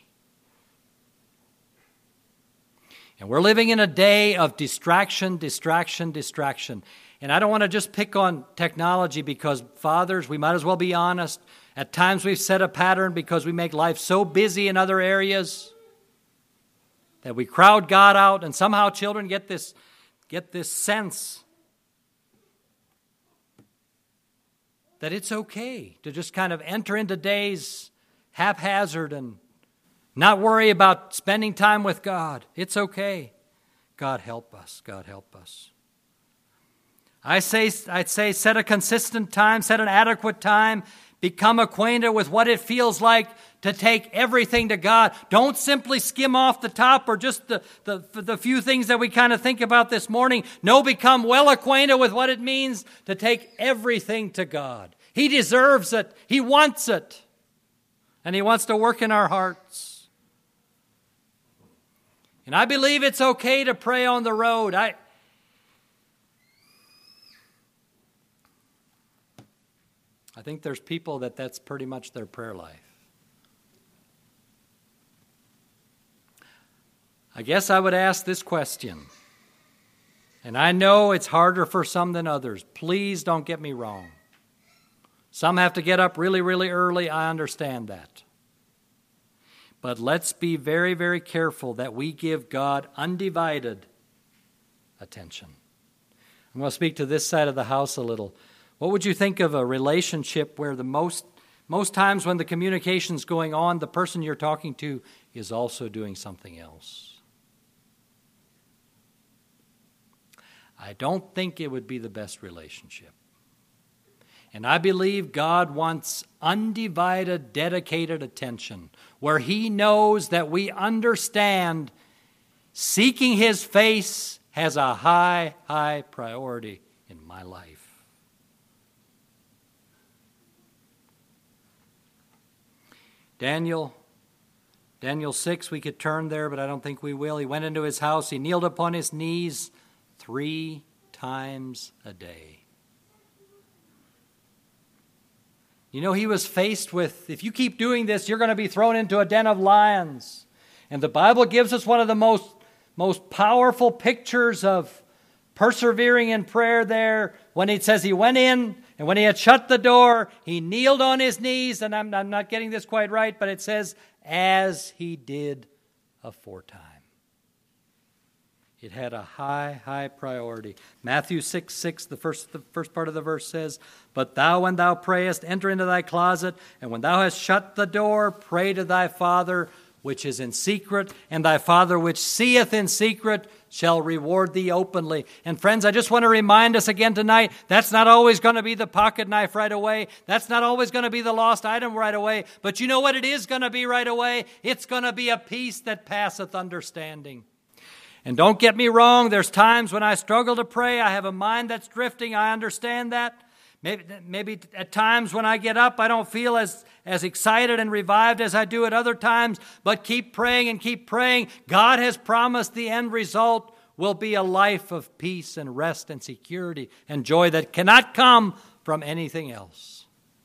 And we're living in a day of distraction. And I don't want to just pick on technology because, fathers, we might as well be honest. At times we've set a pattern because we make life so busy in other areas that we crowd God out, and somehow children get this get this sense that it's okay to just kind of enter into days haphazard and not worry about spending time with God. It's okay. God help us. God help us. I'd say set a consistent time, set an adequate time, become acquainted with what it feels like to take everything to God. Don't simply skim off the top or just the few things that we kind of think about this morning. No, become well acquainted with what it means to take everything to God. He deserves it. He wants it. And He wants to work in our hearts. And I believe it's okay to pray on the road. I think there's people that's pretty much their prayer life. I guess I would ask this question, and I know it's harder for some than others. Please don't get me wrong. Some have to get up really, really early. I understand that. But let's be very, very careful that we give God undivided attention. I'm going to speak to this side of the house a little. What would you think of a relationship where the most times when the communication's going on, the person you're talking to is also doing something else? I don't think it would be the best relationship. And I believe God wants undivided, dedicated attention, where He knows that we understand seeking His face has a high, high priority in my life. Daniel 6, we could turn there, but I don't think we will. He went into his house. He kneeled upon his knees 3 times a day. You know, he was faced with, if you keep doing this, you're going to be thrown into a den of lions. And the Bible gives us one of the most powerful pictures of persevering in prayer there when it says he went in, and when he had shut the door, he kneeled on his knees, and I'm not getting this quite right, but it says, as he did aforetime. It had a high, high priority. Matthew 6:6, the first part of the verse says, but thou, when thou prayest, enter into thy closet, and when thou hast shut the door, pray to thy Father which is in secret, and thy Father which seeth in secret shall reward thee openly. And friends, I just want to remind us again tonight, that's not always going to be the pocket knife right away. That's not always going to be the lost item right away. But you know what it is going to be right away? It's going to be a peace that passeth understanding. And don't get me wrong, there's times when I struggle to pray. I have a mind that's drifting. I understand that. Maybe at times when I get up, I don't feel as excited and revived as I do at other times. But keep praying and keep praying. God has promised the end result will be a life of peace and rest and security and joy that cannot come from anything else.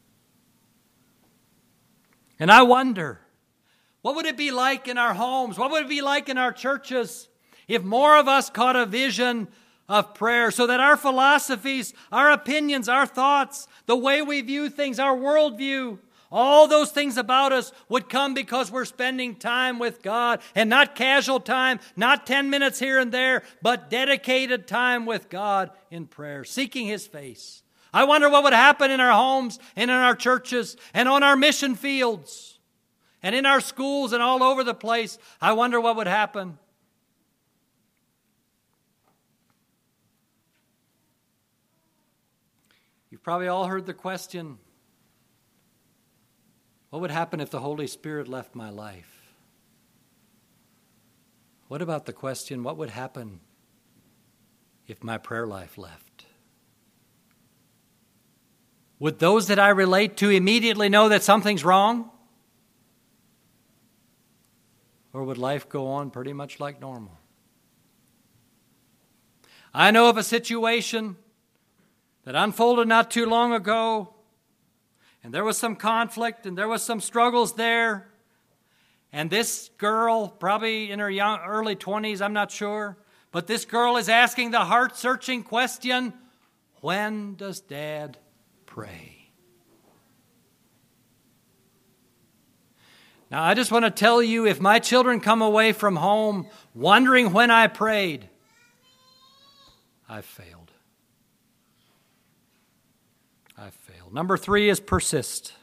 And I wonder, what would it be like in our homes? What would it be like in our churches if more of us caught a vision of prayer so that our philosophies, our opinions, our thoughts, the way we view things, our worldview, all those things about us would come because we're spending time with God, and not casual time, not 10 minutes here and there, but dedicated time with God in prayer, seeking His face. I wonder what would happen in our homes and in our churches and on our mission fields and in our schools and all over the place. I wonder what would happen. You've probably all heard the question, what would happen if the Holy Spirit left my life? What about the question, what would happen if my prayer life left? Would those that I relate to immediately know that something's wrong? Or would life go on pretty much like normal? I know of a situation that unfolded not too long ago, and there was some conflict, and there was some struggles there, and this girl, probably in her early 20s, I'm not sure, but this girl is asking the heart-searching question, when does Dad pray? Now, I just want to tell you, if my children come away from home wondering when I prayed, I've failed. I've failed. Number 3 is persist.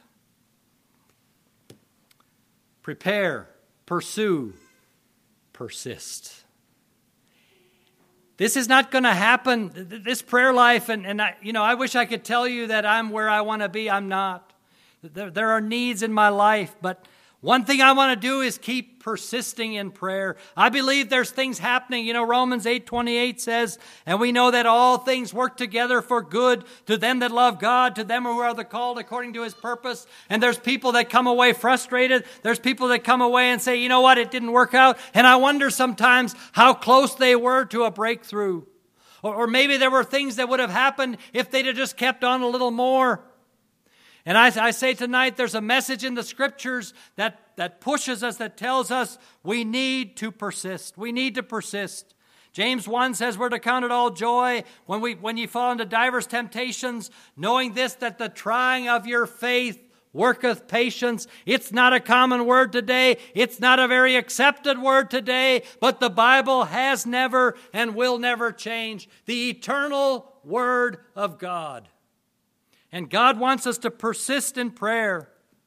Prepare, pursue, persist. This is not going to happen. This prayer life, and I wish I could tell you that I'm where I want to be. I'm not. There are needs in my life, but one thing I want to do is keep persisting in prayer. I believe there's things happening. Romans 8:28 says, and we know that all things work together for good to them that love God, to them who are the called according to His purpose. And there's people that come away frustrated. There's people that come away and say, you know what, it didn't work out. And I wonder sometimes how close they were to a breakthrough. Or maybe there were things that would have happened if they'd have just kept on a little more. And I say tonight, there's a message in the Scriptures that pushes us, that tells us we need to persist. We need to persist. James 1 says we're to count it all joy when you fall into divers temptations, knowing this, that the trying of your faith worketh patience. It's not a common word today. It's not a very accepted word today, but the Bible has never and will never change. The eternal Word of God. And God wants us to persist in prayer.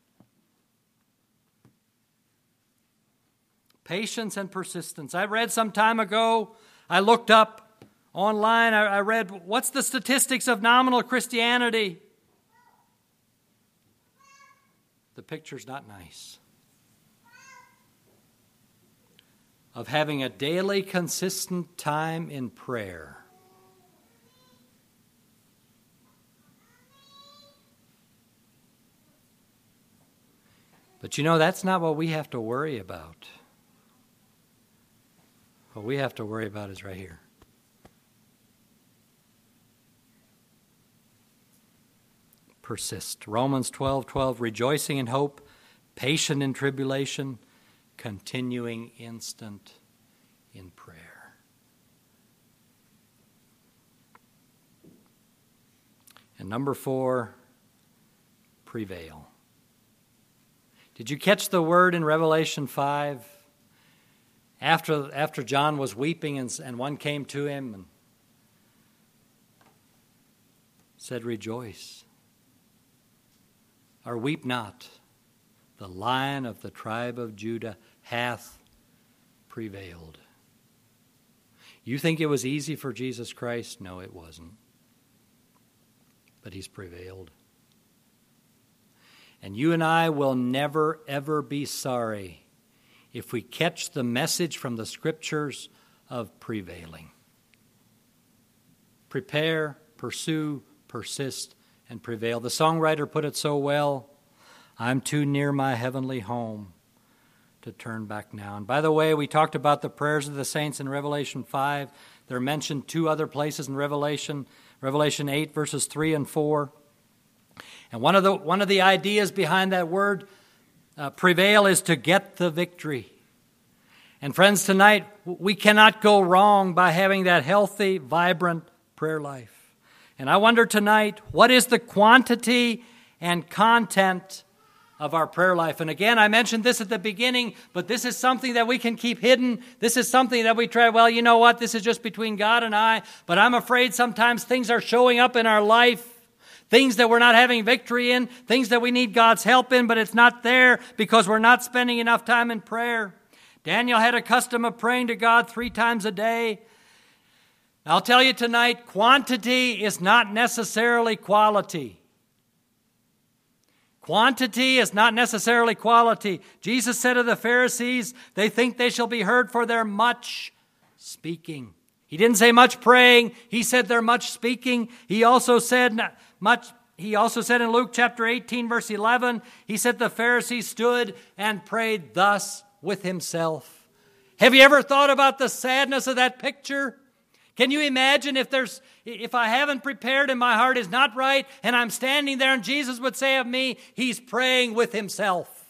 Patience and persistence. I read some time ago, I looked up online, I read, what's the statistics of nominal Christianity? The picture's not nice. Of having a daily, consistent time in prayer. But that's not what we have to worry about. What we have to worry about is right here. Persist. Romans 12:12, rejoicing in hope, patient in tribulation, continuing instant in prayer. And number 4, prevail. Did you catch the word in Revelation 5? After John was weeping and one came to him and said, rejoice, or weep not. The Lion of the tribe of Judah hath prevailed. You think it was easy for Jesus Christ? No, it wasn't. But He's prevailed. And you and I will never, ever be sorry if we catch the message from the Scriptures of prevailing. Prepare, pursue, persist, and prevail. The songwriter put it so well, I'm too near my heavenly home to turn back now. And by the way, we talked about the prayers of the saints in Revelation 5. They're mentioned 2 other places in Revelation 8, verses 3 and 4. And one of the ideas behind that word, prevail, is to get the victory. And friends, tonight, we cannot go wrong by having that healthy, vibrant prayer life. And I wonder tonight, what is the quantity and content of our prayer life? And again, I mentioned this at the beginning, but this is something that we can keep hidden. This is something that we try, well, you know what, this is just between God and I. But I'm afraid sometimes things are showing up in our life, things that we're not having victory in, things that we need God's help in, but it's not there because we're not spending enough time in prayer. Daniel had a custom of praying to God 3 times a day. I'll tell you tonight, quantity is not necessarily quality. Quantity is not necessarily quality. Jesus said of the Pharisees, they think they shall be heard for their much speaking. He didn't say much praying. He said their much speaking. He also said in Luke chapter 18, verse 11, he said the Pharisee stood and prayed thus with himself. Have you ever thought about the sadness of that picture? Can you imagine if I haven't prepared and my heart is not right and I'm standing there and Jesus would say of me, he's praying with himself.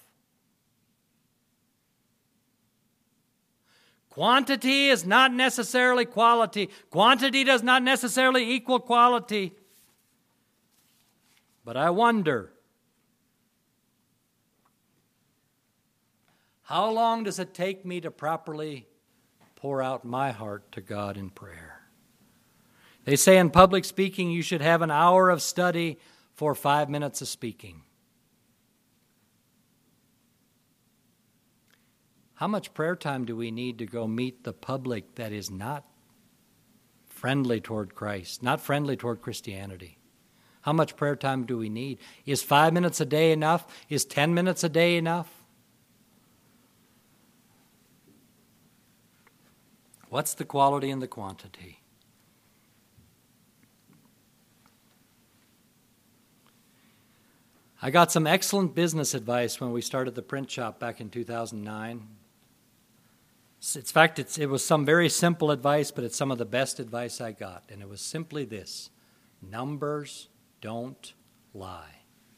Quantity is not necessarily quality. Quantity does not necessarily equal quality. But I wonder, how long does it take me to properly pour out my heart to God in prayer? They say in public speaking you should have an hour of study for 5 minutes of speaking. How much prayer time do we need to go meet the public that is not friendly toward Christ, not friendly toward Christianity? How much prayer time do we need? Is 5 minutes a day enough? Is 10 minutes a day enough? What's the quality and the quantity? I got some excellent business advice when we started the print shop back in 2009. In fact, it was some very simple advice, but it's some of the best advice I got. And it was simply this: numbers don't lie.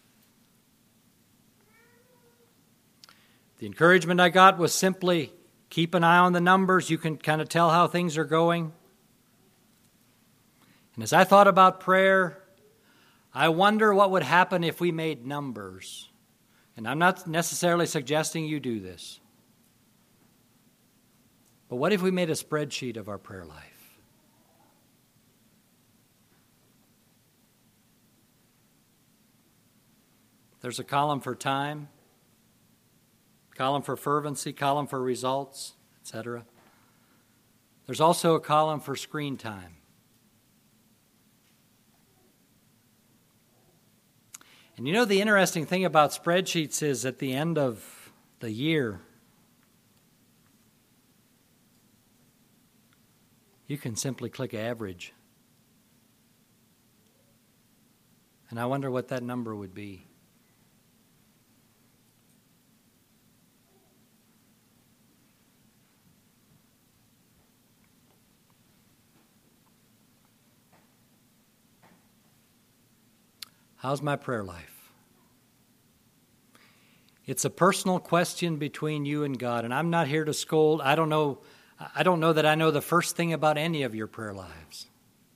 The encouragement I got was simply keep an eye on the numbers. You can kind of tell how things are going. And as I thought about prayer, I wonder what would happen if we made numbers. And I'm not necessarily suggesting you do this. But what if we made a spreadsheet of our prayer life? There's a column for time, column for fervency, column for results, etc. There's also a column for screen time. And you know, the interesting thing about spreadsheets is at the end of the year, you can simply click average. And I wonder what that number would be. How's my prayer life? It's a personal question between you and God, and I'm not here to scold. I don't know that I know the first thing about any of your prayer lives.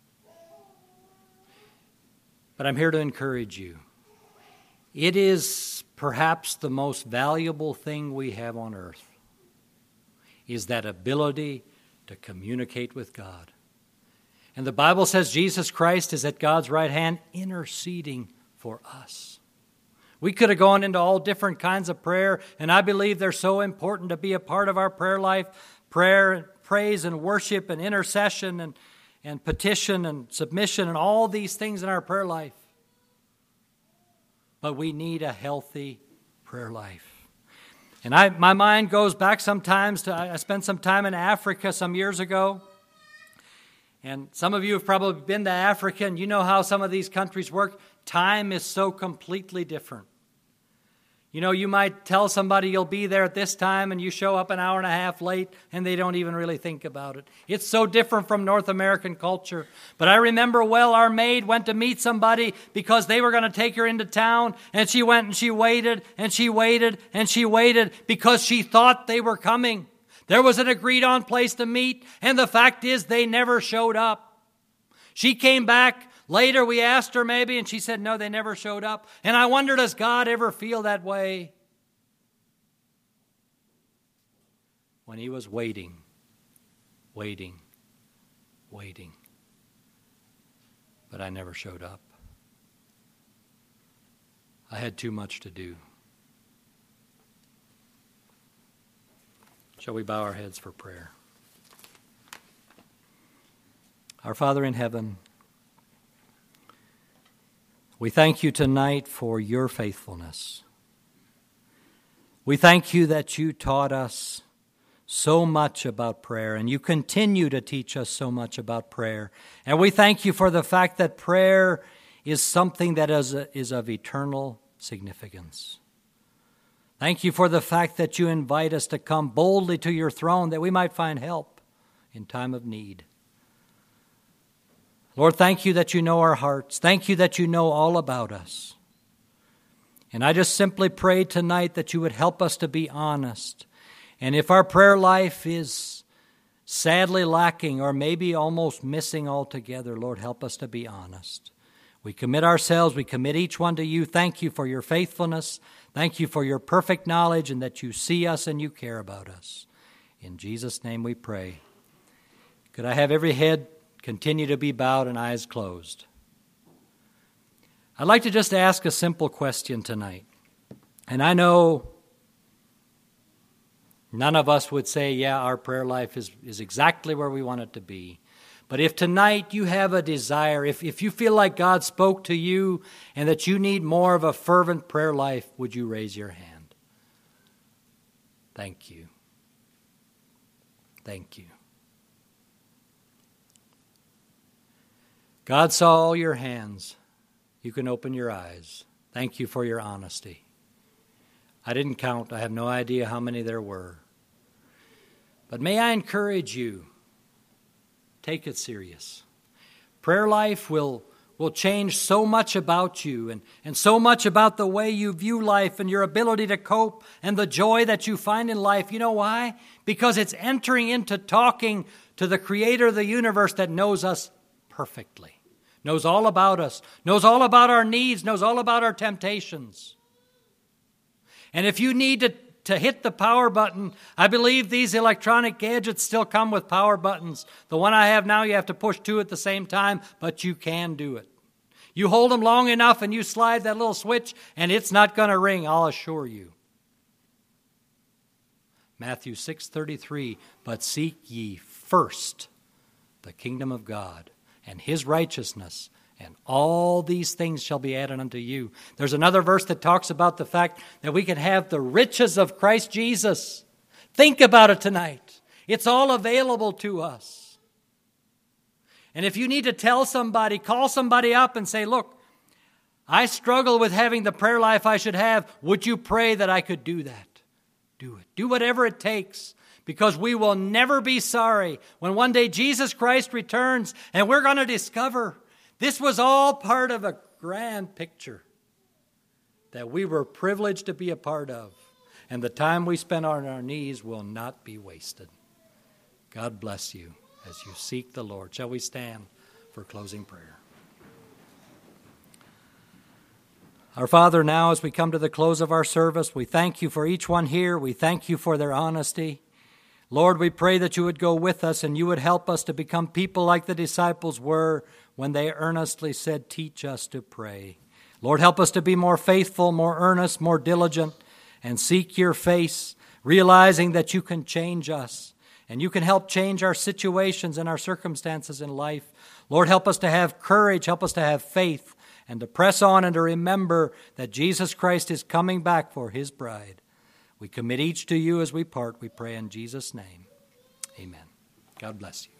But I'm here to encourage you. It is perhaps the most valuable thing we have on earth, is that ability to communicate with God. And the Bible says Jesus Christ is at God's right hand interceding for us. We could have gone into all different kinds of prayer, and I believe they're so important to be a part of our prayer life. Prayer, praise, and worship, and intercession, and petition, and submission, and all these things in our prayer life. But we need a healthy prayer life. And my mind goes back sometimes to, I spent some time in Africa some years ago. And some of you have probably been to Africa, and you know how some of these countries work. Time is so completely different. You know, you might tell somebody you'll be there at this time, and you show up an hour and a half late, and they don't even really think about it. It's so different from North American culture. But I remember well, our maid went to meet somebody because they were going to take her into town, and she went and she waited, and she waited, and she waited because she thought they were coming. There was an agreed-on place to meet, and the fact is they never showed up. She came back. Later, we asked her maybe, and she said, no, they never showed up. And I wonder, does God ever feel that way? When he was waiting. But I never showed up. I had too much to do. Shall we bow our heads for prayer? Our Father in heaven, we thank you tonight for your faithfulness. We thank you that you taught us so much about prayer, and you continue to teach us so much about prayer. And we thank you for the fact that prayer is something that is of eternal significance. Thank you for the fact that you invite us to come boldly to your throne that we might find help in time of need. Lord, thank you that you know our hearts. Thank you that you know all about us. And I just simply pray tonight that you would help us to be honest. And if our prayer life is sadly lacking or maybe almost missing altogether, Lord, help us to be honest. We commit ourselves, we commit each one to you. Thank you for your faithfulness. Thank you for your perfect knowledge and that you see us and you care about us. In Jesus' name we pray. Could I have every head continue to be bowed and eyes closed. I'd like to just ask a simple question tonight. And I know none of us would say, yeah, our prayer life is exactly where we want it to be. But if tonight you have a desire, if you feel like God spoke to you and that you need more of a fervent prayer life, would you raise your hand? Thank you. Thank you. God saw all your hands. You can open your eyes. Thank you for your honesty. I didn't count. I have no idea how many there were. But may I encourage you, take it serious. Prayer life will change so much about you and so much about the way you view life and your ability to cope and the joy that you find in life. You know why? Because it's entering into talking to the Creator of the universe that knows us perfectly, knows all about us, knows all about our needs, knows all about our temptations. And if you need to hit the power button, I believe these electronic gadgets still come with power buttons. The one I have now, you have to push two at the same time, but you can do it. You hold them long enough and you slide that little switch and it's not going to ring, I'll assure you. Matthew 6:33, but seek ye first the kingdom of God and his righteousness, and all these things shall be added unto you. There's another verse that talks about the fact that we can have the riches of Christ Jesus. Think about it tonight. It's all available to us. And if you need to tell somebody, call somebody up and say, look, I struggle with having the prayer life I should have. Would you pray that I could do that? Do it. Do whatever it takes. Because we will never be sorry when one day Jesus Christ returns and we're going to discover this was all part of a grand picture that we were privileged to be a part of. And the time we spent on our knees will not be wasted. God bless you as you seek the Lord. Shall we stand for closing prayer? Our Father, now as we come to the close of our service, we thank you for each one here. We thank you for their honesty. Lord, we pray that you would go with us and you would help us to become people like the disciples were when they earnestly said, teach us to pray. Lord, help us to be more faithful, more earnest, more diligent, and seek your face, realizing that you can change us and you can help change our situations and our circumstances in life. Lord, help us to have courage, help us to have faith, and to press on and to remember that Jesus Christ is coming back for his bride. We commit each to you as we part, we pray in Jesus' name. Amen. God bless you.